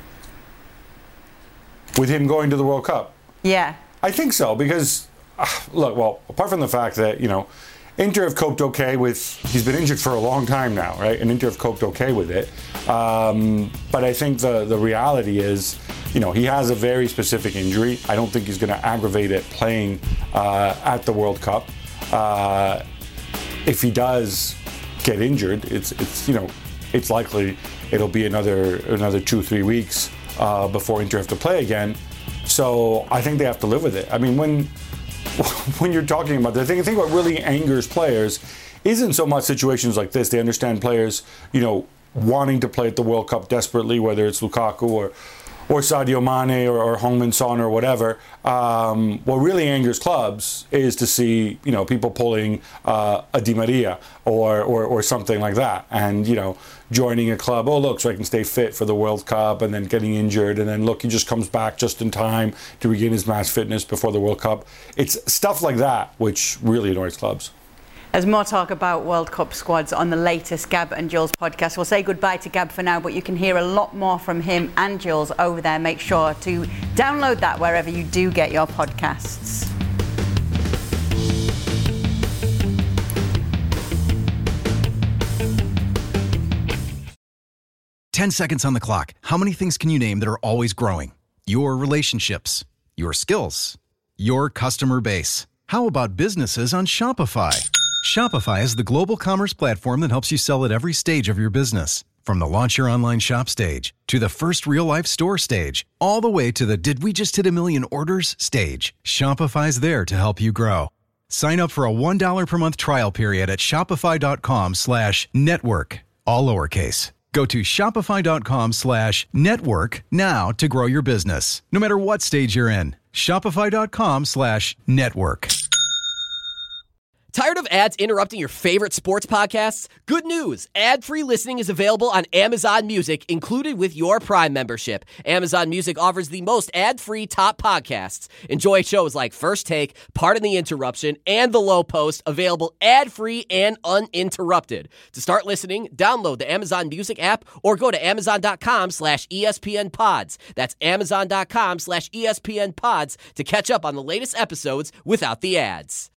With him going to the World Cup? Yeah. I think so, because look, well, apart from the fact that, you know, Inter have coped okay with, he's been injured for a long time now, right? And Inter have coped okay with it. Um, but I think the, the reality is, you know, he has a very specific injury. I don't think he's going to aggravate it playing uh, at the World Cup. Uh, if he does get injured, it's, it's, you know, it's likely it'll be another, another two, three weeks uh, before Inter have to play again. So I think they have to live with it. I mean, when, when you're talking about the thing, I think what really angers players isn't so much situations like this. They understand players, you know, wanting to play at the World Cup desperately, whether it's Lukaku or or Sadio Mane or, or Heung-min Son or whatever. Um, what really angers clubs is to see, you know, people pulling uh, a Di Maria or, or or something like that, and, you know, joining a club. Oh, look, so I can stay fit for the World Cup, and then getting injured, and then look, he just comes back just in time to regain his match fitness before the World Cup. It's stuff like that which really annoys clubs. There's more talk about World Cup squads on the latest Gab and Jules podcast. We'll say goodbye to Gab for now, but you can hear a lot more from him and Jules over there. Make sure to download that wherever you do get your podcasts. Ten seconds on the clock. How many things can you name that are always growing? Your relationships, your skills, your customer base. How about businesses on Shopify? Shopify is the global commerce platform that helps you sell at every stage of your business. From the launch your online shop stage, to the first real-life store stage, all the way to the did we just hit a million orders stage, Shopify's there to help you grow. Sign up for a one dollar per month trial period at shopify.com slash network, all lowercase. Go to shopify.com slash network now to grow your business, no matter what stage you're in. Shopify.com slash network. Tired of ads interrupting your favorite sports podcasts? Good news! Ad-free listening is available on Amazon Music, included with your Prime membership. Amazon Music offers the most ad-free top podcasts. Enjoy shows like First Take, Pardon the Interruption, and The Low Post, available ad-free and uninterrupted. To start listening, download the Amazon Music app or go to amazon.com slash ESPN pods. That's amazon.com slash ESPN pods to catch up on the latest episodes without the ads.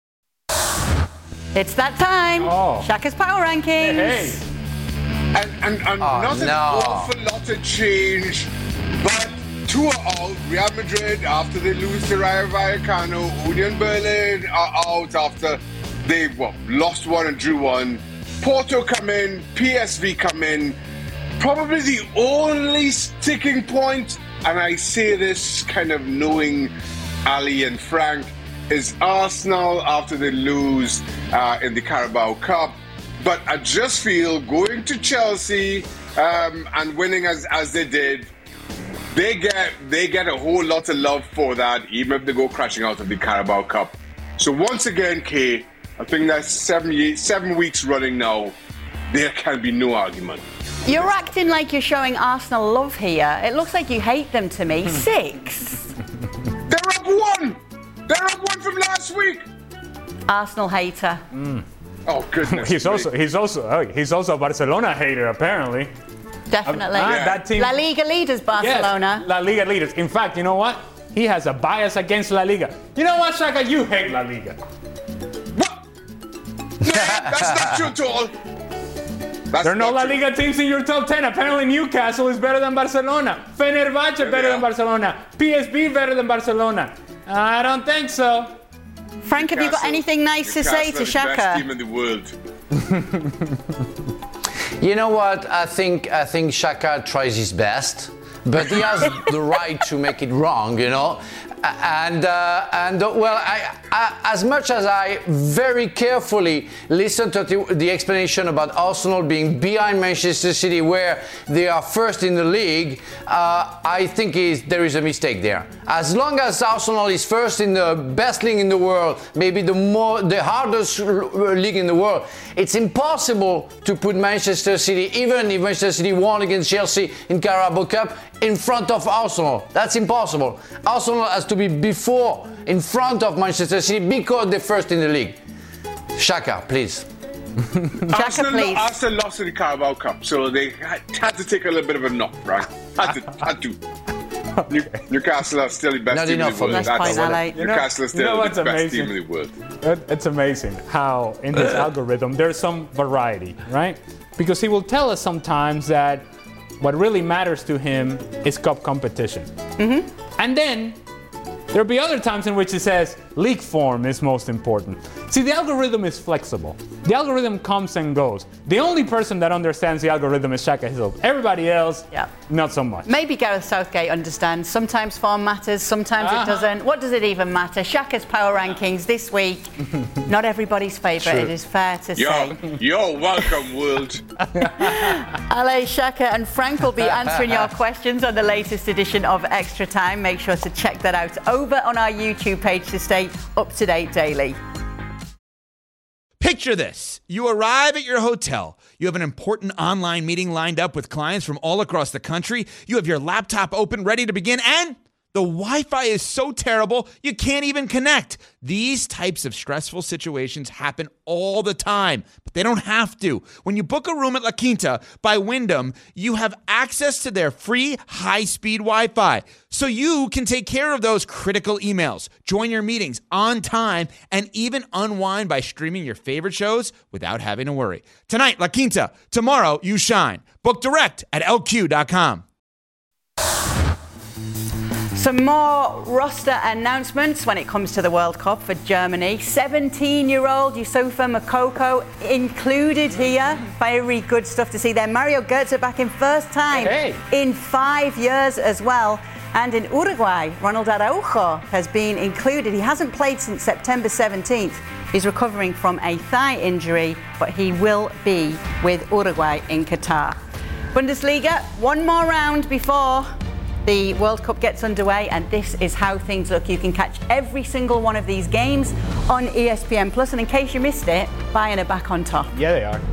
It's that time. Oh. Shaka's Power Rankings. Hey. And, and, and Oh, not an no. awful lot of change, but two are out. Real Madrid, after they lose to Rayo Vallecano. Union Berlin are out after they well, lost one and drew one. Porto come in, P S V come in. Probably the only sticking point, and I say this kind of knowing Ali and Frank, is Arsenal after they lose uh, in the Carabao Cup. But I just feel going to Chelsea um, and winning as, as they did, they get they get a whole lot of love for that, even if they go crashing out of the Carabao Cup. So once again, Kay, I think that's seven, seven weeks running now. There can be no argument. You're acting like you're showing Arsenal love here. It looks like you hate them to me. Six. They're up one! They're up one from last week. Arsenal hater. Mm. Oh goodness! he's also he's also oh, he's also a Barcelona hater apparently. Definitely. Uh, that team. La Liga leaders, Barcelona. Yes, La Liga leaders. In fact, you know what? He has a bias against La Liga. You know what, Shaka? You hate La Liga. What? No, that's not true at all. That's there are no La true. Liga teams in your top ten. Apparently, Newcastle is better than Barcelona. Fenerbahce Yeah, better yeah. than Barcelona. P S V better than Barcelona. I don't think so. Frank, have you got Newcastle- anything nice to say to Newcastle are the best team Shaka? in the world. You know what? I think I think Shaka tries his best, but he has the right to make it wrong, you know. And uh, and uh, well, I, I, as much as I very carefully listened to the, the explanation about Arsenal being behind Manchester City, where they are first in the league, uh, I think is, there is a mistake there. As long as Arsenal is first in the best league in the world, maybe the more the hardest league in the world, it's impossible to put Manchester City, even if Manchester City won against Chelsea in Carabao Cup, in front of Arsenal. That's impossible. Arsenal has to be before, in front of Manchester City, because they're first in the league. Shaka, please. Shaka, Arsenal, please. Arsenal lost in the Carabao Cup, so they had, had to take a little bit of a knock, right? Had to. Had to. New, Newcastle are still the best Not team in enough the for world. me. Nice point, what- Ali. Newcastle is You know still what's the best amazing? team in the world. It- It's amazing how in this algorithm there's some variety, right? Because he will tell us sometimes that what really matters to him is cup competition. Mm-hmm. And then there'll be other times in which he says league form is most important. See, the algorithm is flexible. The algorithm comes and goes. The only person that understands the algorithm is Shaka Hill. Everybody else, Yeah. not so much. Maybe Gareth Southgate understands. Sometimes form matters, sometimes Uh-huh. it doesn't. What does it even matter? Shaka's Power Rankings this week. Not everybody's favourite, it is fair to Yo, say. yo, welcome, world. Ale, Shaka and Frank will be answering your questions on the latest edition of Extra Time. Make sure to check that out over on our YouTube page to stay up to date daily. Picture this. You arrive at your hotel. You have an important online meeting lined up with clients from all across the country. You have your laptop open, ready to begin, and the Wi-Fi is so terrible you can't even connect. These types of stressful situations happen all the time, but they don't have to. When you book a room at La Quinta by Wyndham, you have access to their free high-speed Wi-Fi, so you can take care of those critical emails, join your meetings on time, and even unwind by streaming your favorite shows without having to worry. Tonight, La Quinta. Tomorrow, you shine. Book direct at L Q dot com. Some more roster announcements when it comes to the World Cup for Germany. seventeen-year-old Youssoufa Moukoko included here. Very good stuff to see there. Mario Götze back in first time Hey. in five years as well. And in Uruguay, Ronald Araujo has been included. He hasn't played since September seventeenth. He's recovering from a thigh injury, but he will be with Uruguay in Qatar. Bundesliga, one more round before The World Cup gets underway, and this is how things look. You can catch every single one of these games on E S P N Plus, and in case you missed it, Bayern are back on top. Yeah, they are.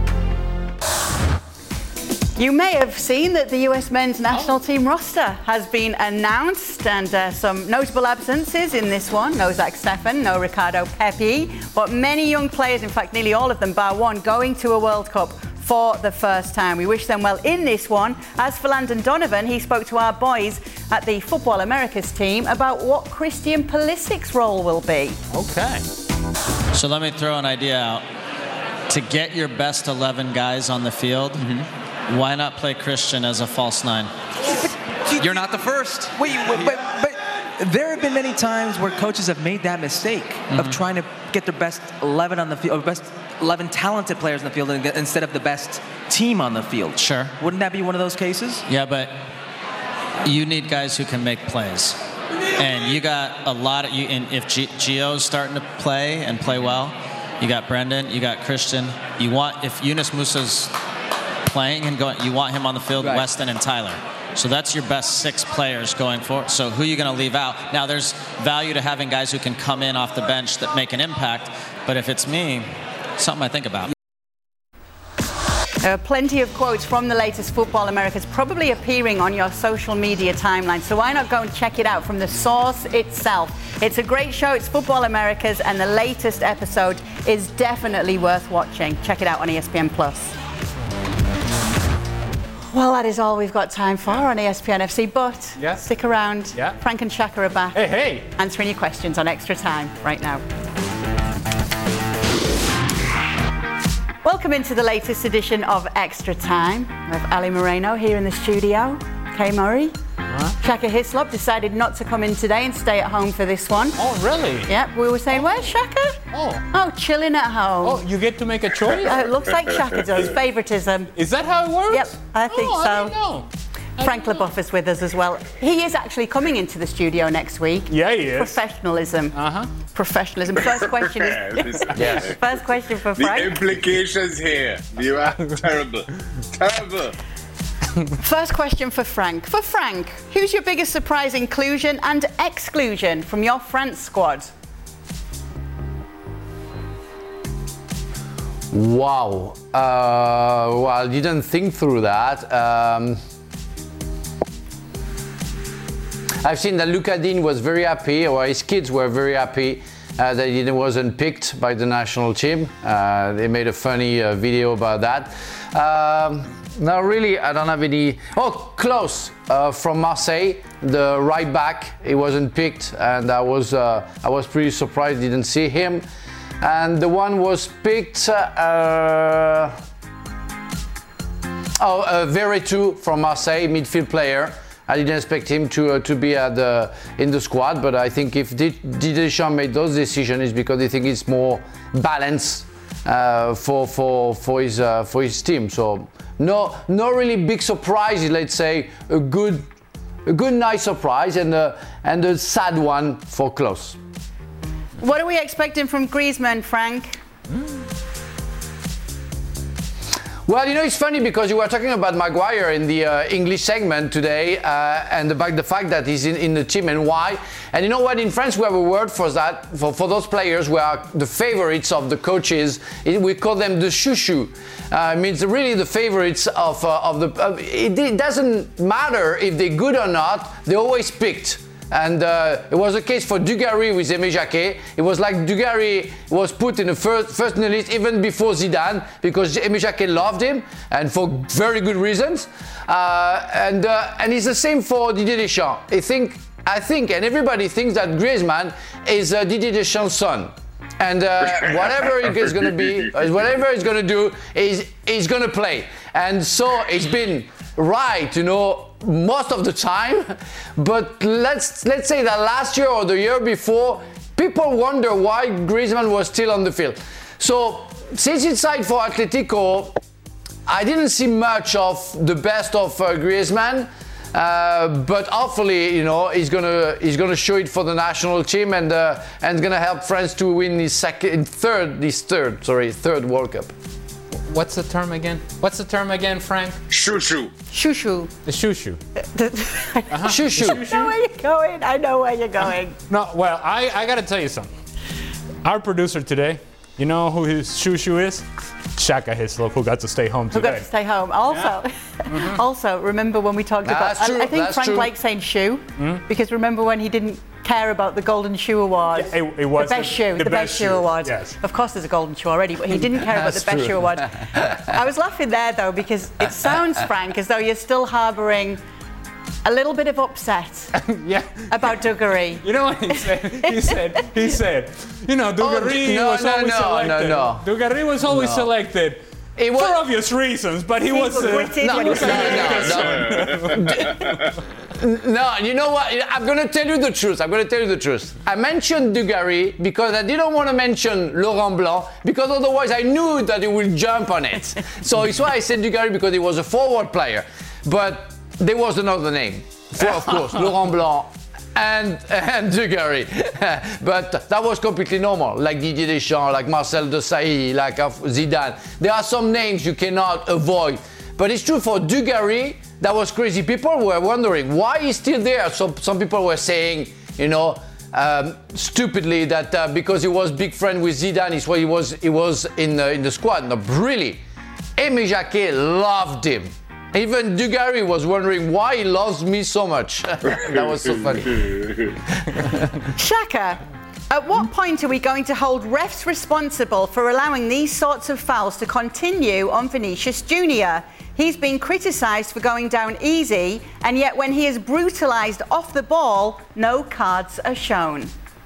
You may have seen that the U S men's national oh. team roster has been announced, and uh, some notable absences in this one. No Zach Steffen, no Ricardo Pepi, but many young players, in fact nearly all of them bar one, going to a World Cup for the first time. We wish them well in this one. As for Landon Donovan, he spoke to our boys at the Football Americas team about what Christian Pulisic's role will be. Okay. So let me throw an idea out. To get your best eleven guys on the field, mm-hmm. why not play Christian as a false nine? But you're not the first. Wait, wait but, but there have been many times where coaches have made that mistake mm-hmm. of trying to get their best eleven on the field, or best eleven talented players on the field instead of the best team on the field. Sure. Wouldn't that be one of those cases? Yeah, but you need guys who can make plays. And you got a lot of, you, and if G- Gio's starting to play and play well, you got Brendan, you got Christian. You want, if Yunus Musa's playing and going, you want him on the field, right. Weston and Tyler. So that's your best six players going forward. So who are you going to leave out? Now, there's value to having guys who can come in off the bench that make an impact. But if it's me, something I think about. There are plenty of quotes from the latest Football Americas probably appearing on your social media timeline, so why not go and check it out from the source itself. It's a great show. It's Football Americas, and the latest episode is definitely worth watching. Check it out on E S P N Plus. Well, that is all we've got time for on E S P N F C, but yeah. stick around. Yeah. Frank and Shaka are back. Hey, hey. Answering your questions on Extra Time right now. Welcome into the latest edition of Extra Time. We have Ali Moreno here in the studio. Kay Murray. Huh? Shaka Hislop decided not to come in today and stay at home for this one. Oh, really? Yep, we were saying, where's Shaka? Oh. Oh, chilling at home. Oh, you get to make a choice? Uh, it looks like Shaka does. Favoritism. Is that how it works? Yep, I think oh, so. I didn't know. Frank LeBoeuf is with us as well. He is actually coming into the studio next week. Yeah, he is. Professionalism. Uh-huh. Professionalism. First question is... yes. First question for Frank. The implications here. You are terrible. Terrible. First question for Frank. For Frank, who's your biggest surprise inclusion and exclusion from your France squad? Wow. Uh, well, I didn't think through that. Um, I've seen that Luca Dean was very happy, or his kids were very happy uh, that he wasn't picked by the national team. Uh, they made a funny uh, video about that. Um, no, really, I don't have any. Oh, Klaus uh, from Marseille, the right back. He wasn't picked, and I was uh, I was pretty surprised. Didn't see him. And the one was picked. Uh, oh, uh, Veretout from Marseille, midfield player. I didn't expect him to uh, to be at the in the squad, but I think if Didier Deschamps made those decisions, it's because they think it's more balanced uh, for for for his uh, for his team. So no no really big surprise. Let's say a good a good nice surprise, and a, and a sad one for Klaus. What are we expecting from Griezmann, Frank? Well, you know, it's funny because you were talking about Maguire in the uh, English segment today, uh, and about the fact that he's in, in the team and why. And you know what? In France, we have a word for that, for, for those players who are the favorites of the coaches. It, we call them the chouchou. Uh, it means really the favorites of, uh, of the. Uh, it, it doesn't matter if they're good or not, they're always picked. And uh, it was the case for Dugarry with Aimé Jacquet. It was like Dugarry was put in the first, first in the list even before Zidane, because Aimé Jacquet loved him, and for very good reasons. Uh, and uh, and it's the same for Didier Deschamps. I think, I think, and everybody thinks that Griezmann is uh, Didier Deschamps' son. And uh, whatever he's going to be, whatever he's going to do, is he's going to play. And so it's been right, you know, most of the time. But let's let's say that last year or the year before, people wonder why Griezmann was still on the field. So since it's side for Atletico, I didn't see much of the best of uh, Griezmann. Uh, but hopefully, you know, he's gonna he's gonna show it for the national team, and uh, and gonna help France to win his second, third, this third, sorry, third World Cup. What's the term again? What's the term again, Frank? Shoo-shoo. Shoo-shoo. The shoo-shoo. uh-huh. Shoo-shoo. I know where you're going. I know where you're going. No, well, I, I got to tell you something. Our producer today, you know who his shoo-shoo is? Shaka Hislop, who got to stay home today. Who got to stay home. Also, yeah. mm-hmm. also remember when we talked about, That's true. I, I think That's Frank true. likes saying shoe, Mm-hmm. because remember when he didn't care about the Golden Shoe Award? Yeah, it, it was the best the, shoe, the, the best, best shoe, shoe award. Yes. Of course there's a Golden Shoe already, but he didn't care about the best true. shoe award. I was laughing there though, because it sounds, Frank, as though you're still harbouring a little bit of upset yeah. about Dugarry. You know what he said? He said, he said, you know, Dugarry oh, no, was no, always no, selected. No, no. Dugarry was always no. selected. It was, for obvious reasons, but he, he was... Uh, no, no, no, no. No, you know what? I'm going to tell you the truth. I'm going to tell you the truth. I mentioned Dugarry because I didn't want to mention Laurent Blanc, because otherwise I knew that he would jump on it. So it's why I said Dugarry, because he was a forward player. But there was another name, for, of course, Laurent Blanc and, and Dugarry. But that was completely normal, like Didier Deschamps, like Marcel Desailly, like Zidane. There are some names you cannot avoid. But it's true for Dugarry, that was crazy. People were wondering why he's still there. So some people were saying, you know, um, stupidly that uh, because he was big friend with Zidane, is why he was he was in the, in the squad. No, really, Aimé Jacquet loved him. Even Dugarry was wondering why he loves me so much. That was so funny. Shaka, at what point are we going to hold refs responsible for allowing these sorts of fouls to continue on Vinicius Junior? He's been criticised for going down easy, and yet when he is brutalised off the ball, no cards are shown.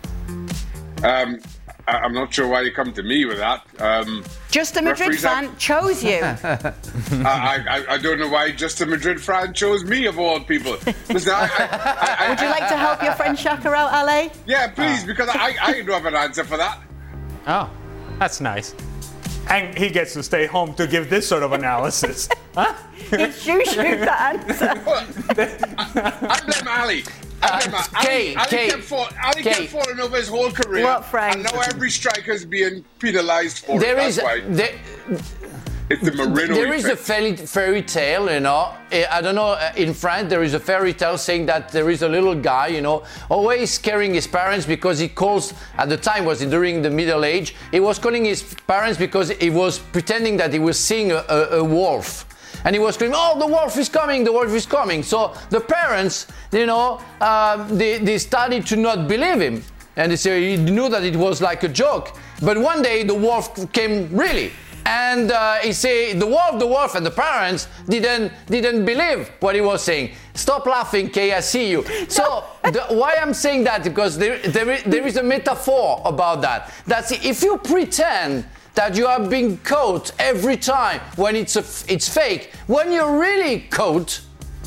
Um, I- I'm not sure why you come to me with that. Um, Just a Madrid fan have... chose you. I, I, I don't know why just a Madrid fan chose me of all people. Listen, I, I, I, Would you like to help your friend Shaka out, Ale? Yeah, please, because I, I don't have an answer for that. Oh, that's nice. And he gets to stay home to give this sort of analysis. Huh? It's you shoot the answer. I, I blame Ali. I blame uh, Ali. Ali, Kate, kept, fall, Ali Kate. kept falling over his whole career. What, Frank? And now every striker is being penalised for there it. Is, That's why. there, it's the Marino There is effect. a fairy, fairy tale, you know. I don't know, in France there is a fairy tale saying that there is a little guy, you know, always scaring his parents because he calls, at the time was during the Middle Age, he was calling his parents because he was pretending that he was seeing a, a, a wolf. And he was screaming, oh, the wolf is coming, the wolf is coming. So the parents, you know, um, they, they started to not believe him. And they say he knew that it was like a joke. But one day the wolf came really. And uh, he said, the wolf, the wolf, and the parents didn't didn't believe what he was saying. Stop laughing, Kay, I see you. So the, why I'm saying that, because there, there, there is a metaphor about that. That's if you pretend that you are being caught every time when it's a, it's fake, when you're really caught,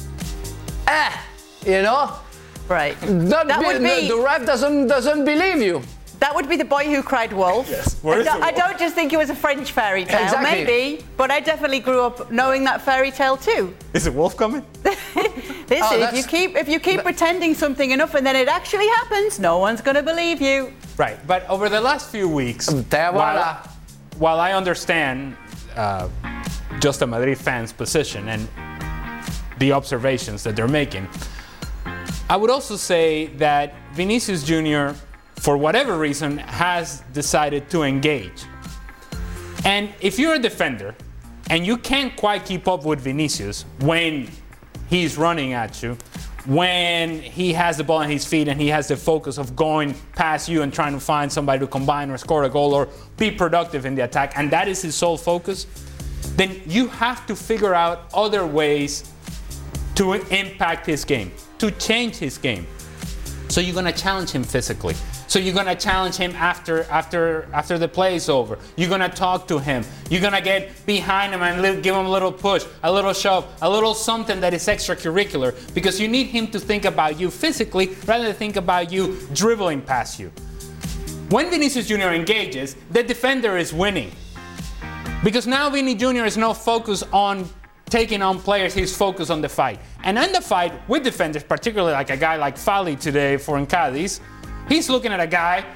ah, you know, right? That, that be, would be the, the ref doesn't doesn't believe you. That would be The Boy Who Cried Wolf. Yes. I, don't, I don't just think it was a French fairy tale, Exactly. maybe, but I definitely grew up knowing that fairy tale too. Is it wolf coming? Listen, Oh, if you keep if you keep pretending something enough and then it actually happens, no one's going to believe you. Right, but over the last few weeks, while, while I understand uh, just a Madrid fan's position and the observations that they're making, I would also say that Vinicius Junior, for whatever reason, has decided to engage. And if you're a defender and you can't quite keep up with Vinicius when he's running at you, when he has the ball in his feet and he has the focus of going past you and trying to find somebody to combine or score a goal or be productive in the attack, and that is his sole focus, then you have to figure out other ways to impact his game, to change his game. So you're going to challenge him physically. So you're going to challenge him after after after the play is over. You're going to talk to him. You're going to get behind him and li- give him a little push, a little shove, a little something that is extracurricular, because you need him to think about you physically rather than think about you dribbling past you. When Vinicius Junior engages, the defender is winning. Because now Vinny Junior is not focused on taking on players, he's focused on the fight. And in the fight with defenders, particularly like a guy like Fali today for Cádiz, he's looking at a guy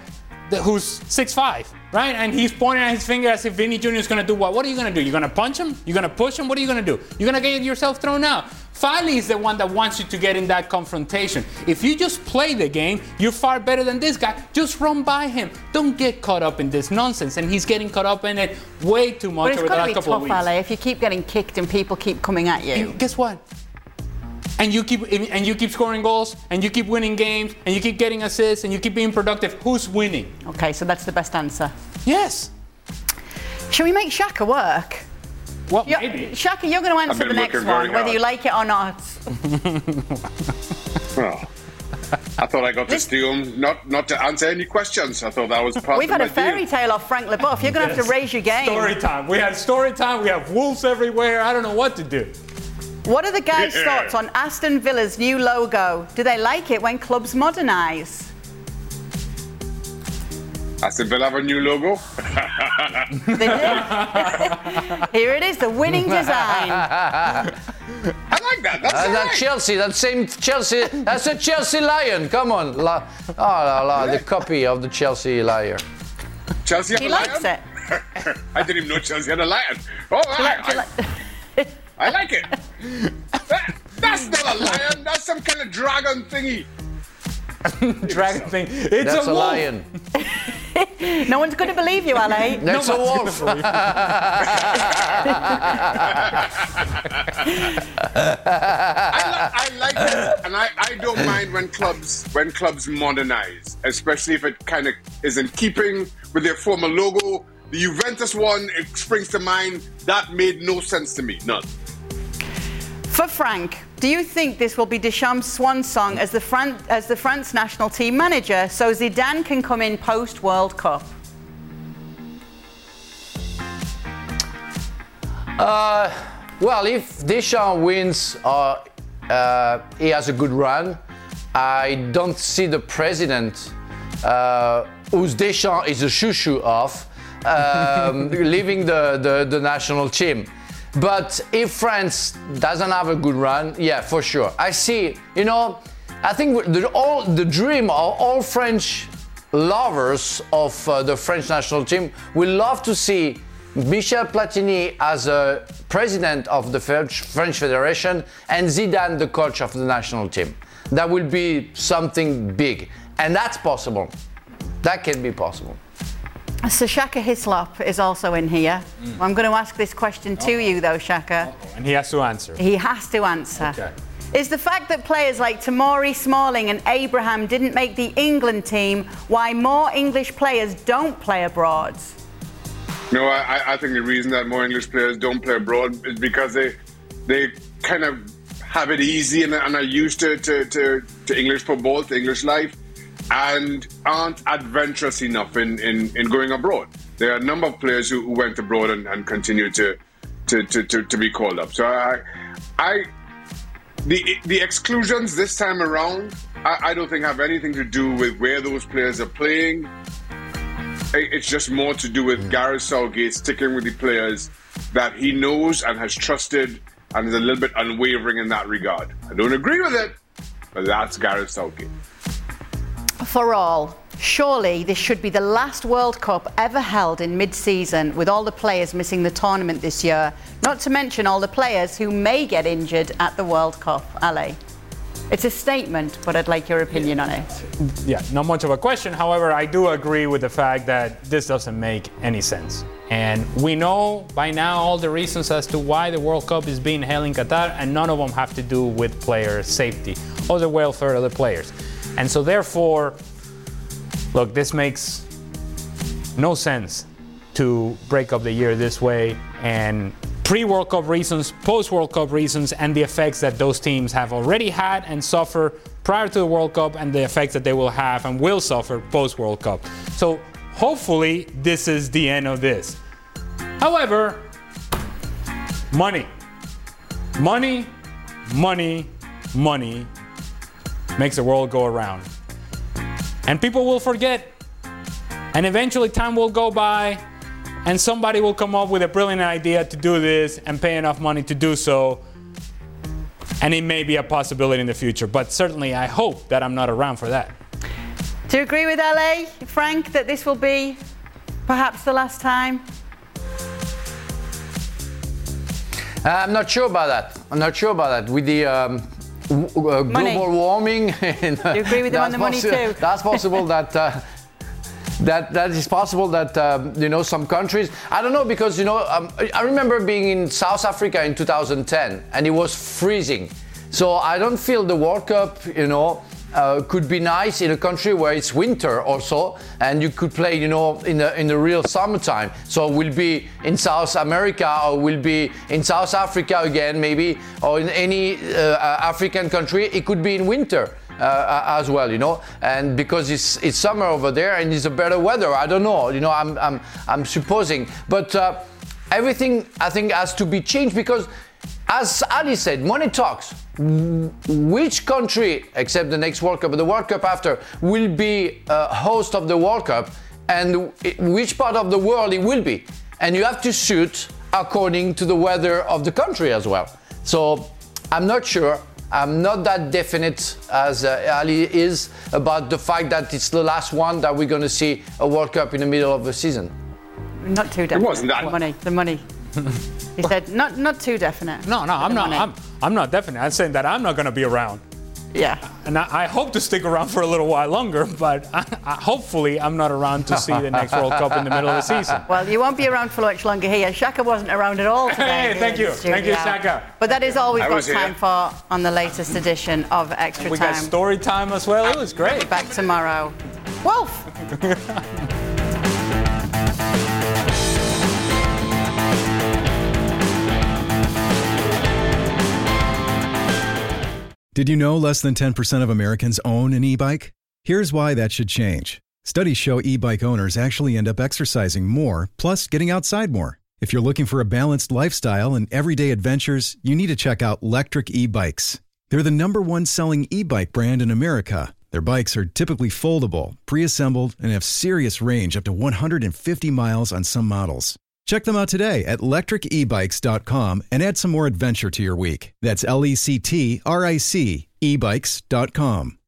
who's six five, right? And he's pointing at his finger as if Vinny Junior is going to do what? What are you going to do? You're going to punch him? You're going to push him? What are you going to do? You're going to get yourself thrown out. Fali is the one that wants you to get in that confrontation. If you just play the game, you're far better than this guy. Just run by him. Don't get caught up in this nonsense. And he's getting caught up in it way too much over the last couple of weeks. But it's got to be tough, Ale, if you keep getting kicked and people keep coming at you. And guess what? And you keep and you keep scoring goals, and you keep winning games, and you keep getting assists, and you keep being productive. Who's winning? Okay, so that's the best answer. Yes. Shall we make Shaka work? Well, you're, maybe. Shaka, you're going to answer the next one, whether you like it or not. Well, I thought I got to steal not not to answer any questions. I thought that was part We've of had my a fairy deal. tale off Frank LeBoeuf. You're going to Yes. have to raise your game. Story time. We had story time. We have wolves everywhere. I don't know what to do. What are the guys' Yeah. thoughts on Aston Villa's new logo? Do they like it when clubs modernise? Aston Villa have a new logo. They do. Here it is, the winning design. I like that. That's Uh, all that right. Chelsea, that same Chelsea, that's a Chelsea lion. Come on, la, oh la la, the copy of the Chelsea lion. Chelsea have He a likes lion? it. I didn't even know Chelsea had a lion. Oh, Do you like- do you I, like- I, I like it. That, that's not a lion. That's some kind of dragon thingy. Dragon thing. It's That's a a wolf. lion. No one's going to believe you, Ale. That's a wolf. I, li- I like it, and I, I don't mind when clubs when clubs modernize, especially if it kind of is in keeping with their former logo. The Juventus one, it springs to mind. That made no sense to me. None. For Frank, do you think this will be Deschamps' swan song as the, Fran- as the France national team manager so Zidane can come in post-World Cup? Uh, well, if Deschamps wins or uh, he has a good run, I don't see the president, uh, whose Deschamps is a shoo-shoo of, um, leaving the, the, the national team. But if France doesn't have a good run, yeah, for sure. I see, you know, I think the, all, the dream of all French lovers of uh, the French national team will love to see Michel Platini as a president of the French, French Federation and Zidane the coach of the national team. That will be something big. And that's possible. That can be possible. So Shaka Hislop is also in here. Mm. I'm going to ask this question to you, though, Shaka. Uh-oh. And he has to answer. He has to answer. Okay. Is the fact that players like Tamori, Smalling and Abraham didn't make the England team why more English players don't play abroad? No, I, I think the reason that more English players don't play abroad is because they they kind of have it easy and, and are used to, to, to, to English football, to English life, and aren't adventurous enough in, in, in going abroad. There are a number of players who, who went abroad and, and continue to to, to, to to be called up. So I, I the the exclusions this time around, I, I don't think have anything to do with where those players are playing. It's just more to do with Gareth Southgate sticking with the players that he knows and has trusted and is a little bit unwavering in that regard. I don't agree with it, but that's Gareth Southgate. For all, surely this should be the last World Cup ever held in mid-season with all the players missing the tournament this year, not to mention all the players who may get injured at the World Cup. Ale, it's a statement, but I'd like your opinion on it. Yeah, not much of a question. However, I do agree with the fact that this doesn't make any sense. And we know by now all the reasons as to why the World Cup is being held in Qatar, and none of them have to do with player safety or the welfare of the players. And so therefore, look, this makes no sense to break up the year this way, and pre-World Cup reasons, post-World Cup reasons, and the effects that those teams have already had and suffer prior to the World Cup, and the effects that they will have and will suffer post-World Cup. So hopefully this is the end of this. However, money, money, money, money makes the world go around. And people will forget. And eventually time will go by and somebody will come up with a brilliant idea to do this and pay enough money to do so. And it may be a possibility in the future. But certainly I hope that I'm not around for that. Do you agree with L A, Frank, that this will be perhaps the last time? Uh, I'm not sure about that. I'm not sure about that. With the um, w- uh, global warming, and, uh, Do you agree with them on the money possi- too? That's possible that. Uh, That that is possible that um, you know some countries. I don't know because you know um, I remember being in South Africa in two thousand ten and it was freezing. So I don't feel the World Cup you know uh, could be nice in a country where it's winter also and you could play you know in the in the real summertime. So we'll be in South America or we'll be in South Africa again maybe or in any uh, African country. It could be in winter. Uh, as well, you know, and because it's it's summer over there and it's a better weather. I don't know, you know, I'm I'm I'm supposing, but uh, everything I think has to be changed because, as Ali said, money talks. Which country, except the next World Cup, but the World Cup after, will be a host of the World Cup, and which part of the world it will be, and you have to shoot according to the weather of the country as well. So I'm not sure. I'm not that definite as uh, Ali is about the fact that it's the last one that we're going to see a World Cup in the middle of the season. Not too definite. It wasn't that. The money, the money. He said not not too definite. No, no, I'm not. money. I'm, I'm not definite. I'm saying that I'm not going to be around. Yeah. And I, I hope to stick around for a little while longer, but I, I, hopefully I'm not around to see the next World Cup in the middle of the season. Well, you won't be around for much longer here. Shaka wasn't around at all today. Hey, thank you. Thank you, Shaka. But that is all we've I got was here. time for on the latest edition of Extra We Time. got story time as well. It was great. Back tomorrow. Wolf! Did you know less than ten percent of Americans own an e-bike? Here's why that should change. Studies show e-bike owners actually end up exercising more, plus getting outside more. If you're looking for a balanced lifestyle and everyday adventures, you need to check out Lectric e-bikes. They're the number one selling e-bike brand in America. Their bikes are typically foldable, pre-assembled, and have serious range up to one hundred fifty miles on some models. Check them out today at lectric e bikes dot com and add some more adventure to your week. That's L E C T R I C e bikes dot com.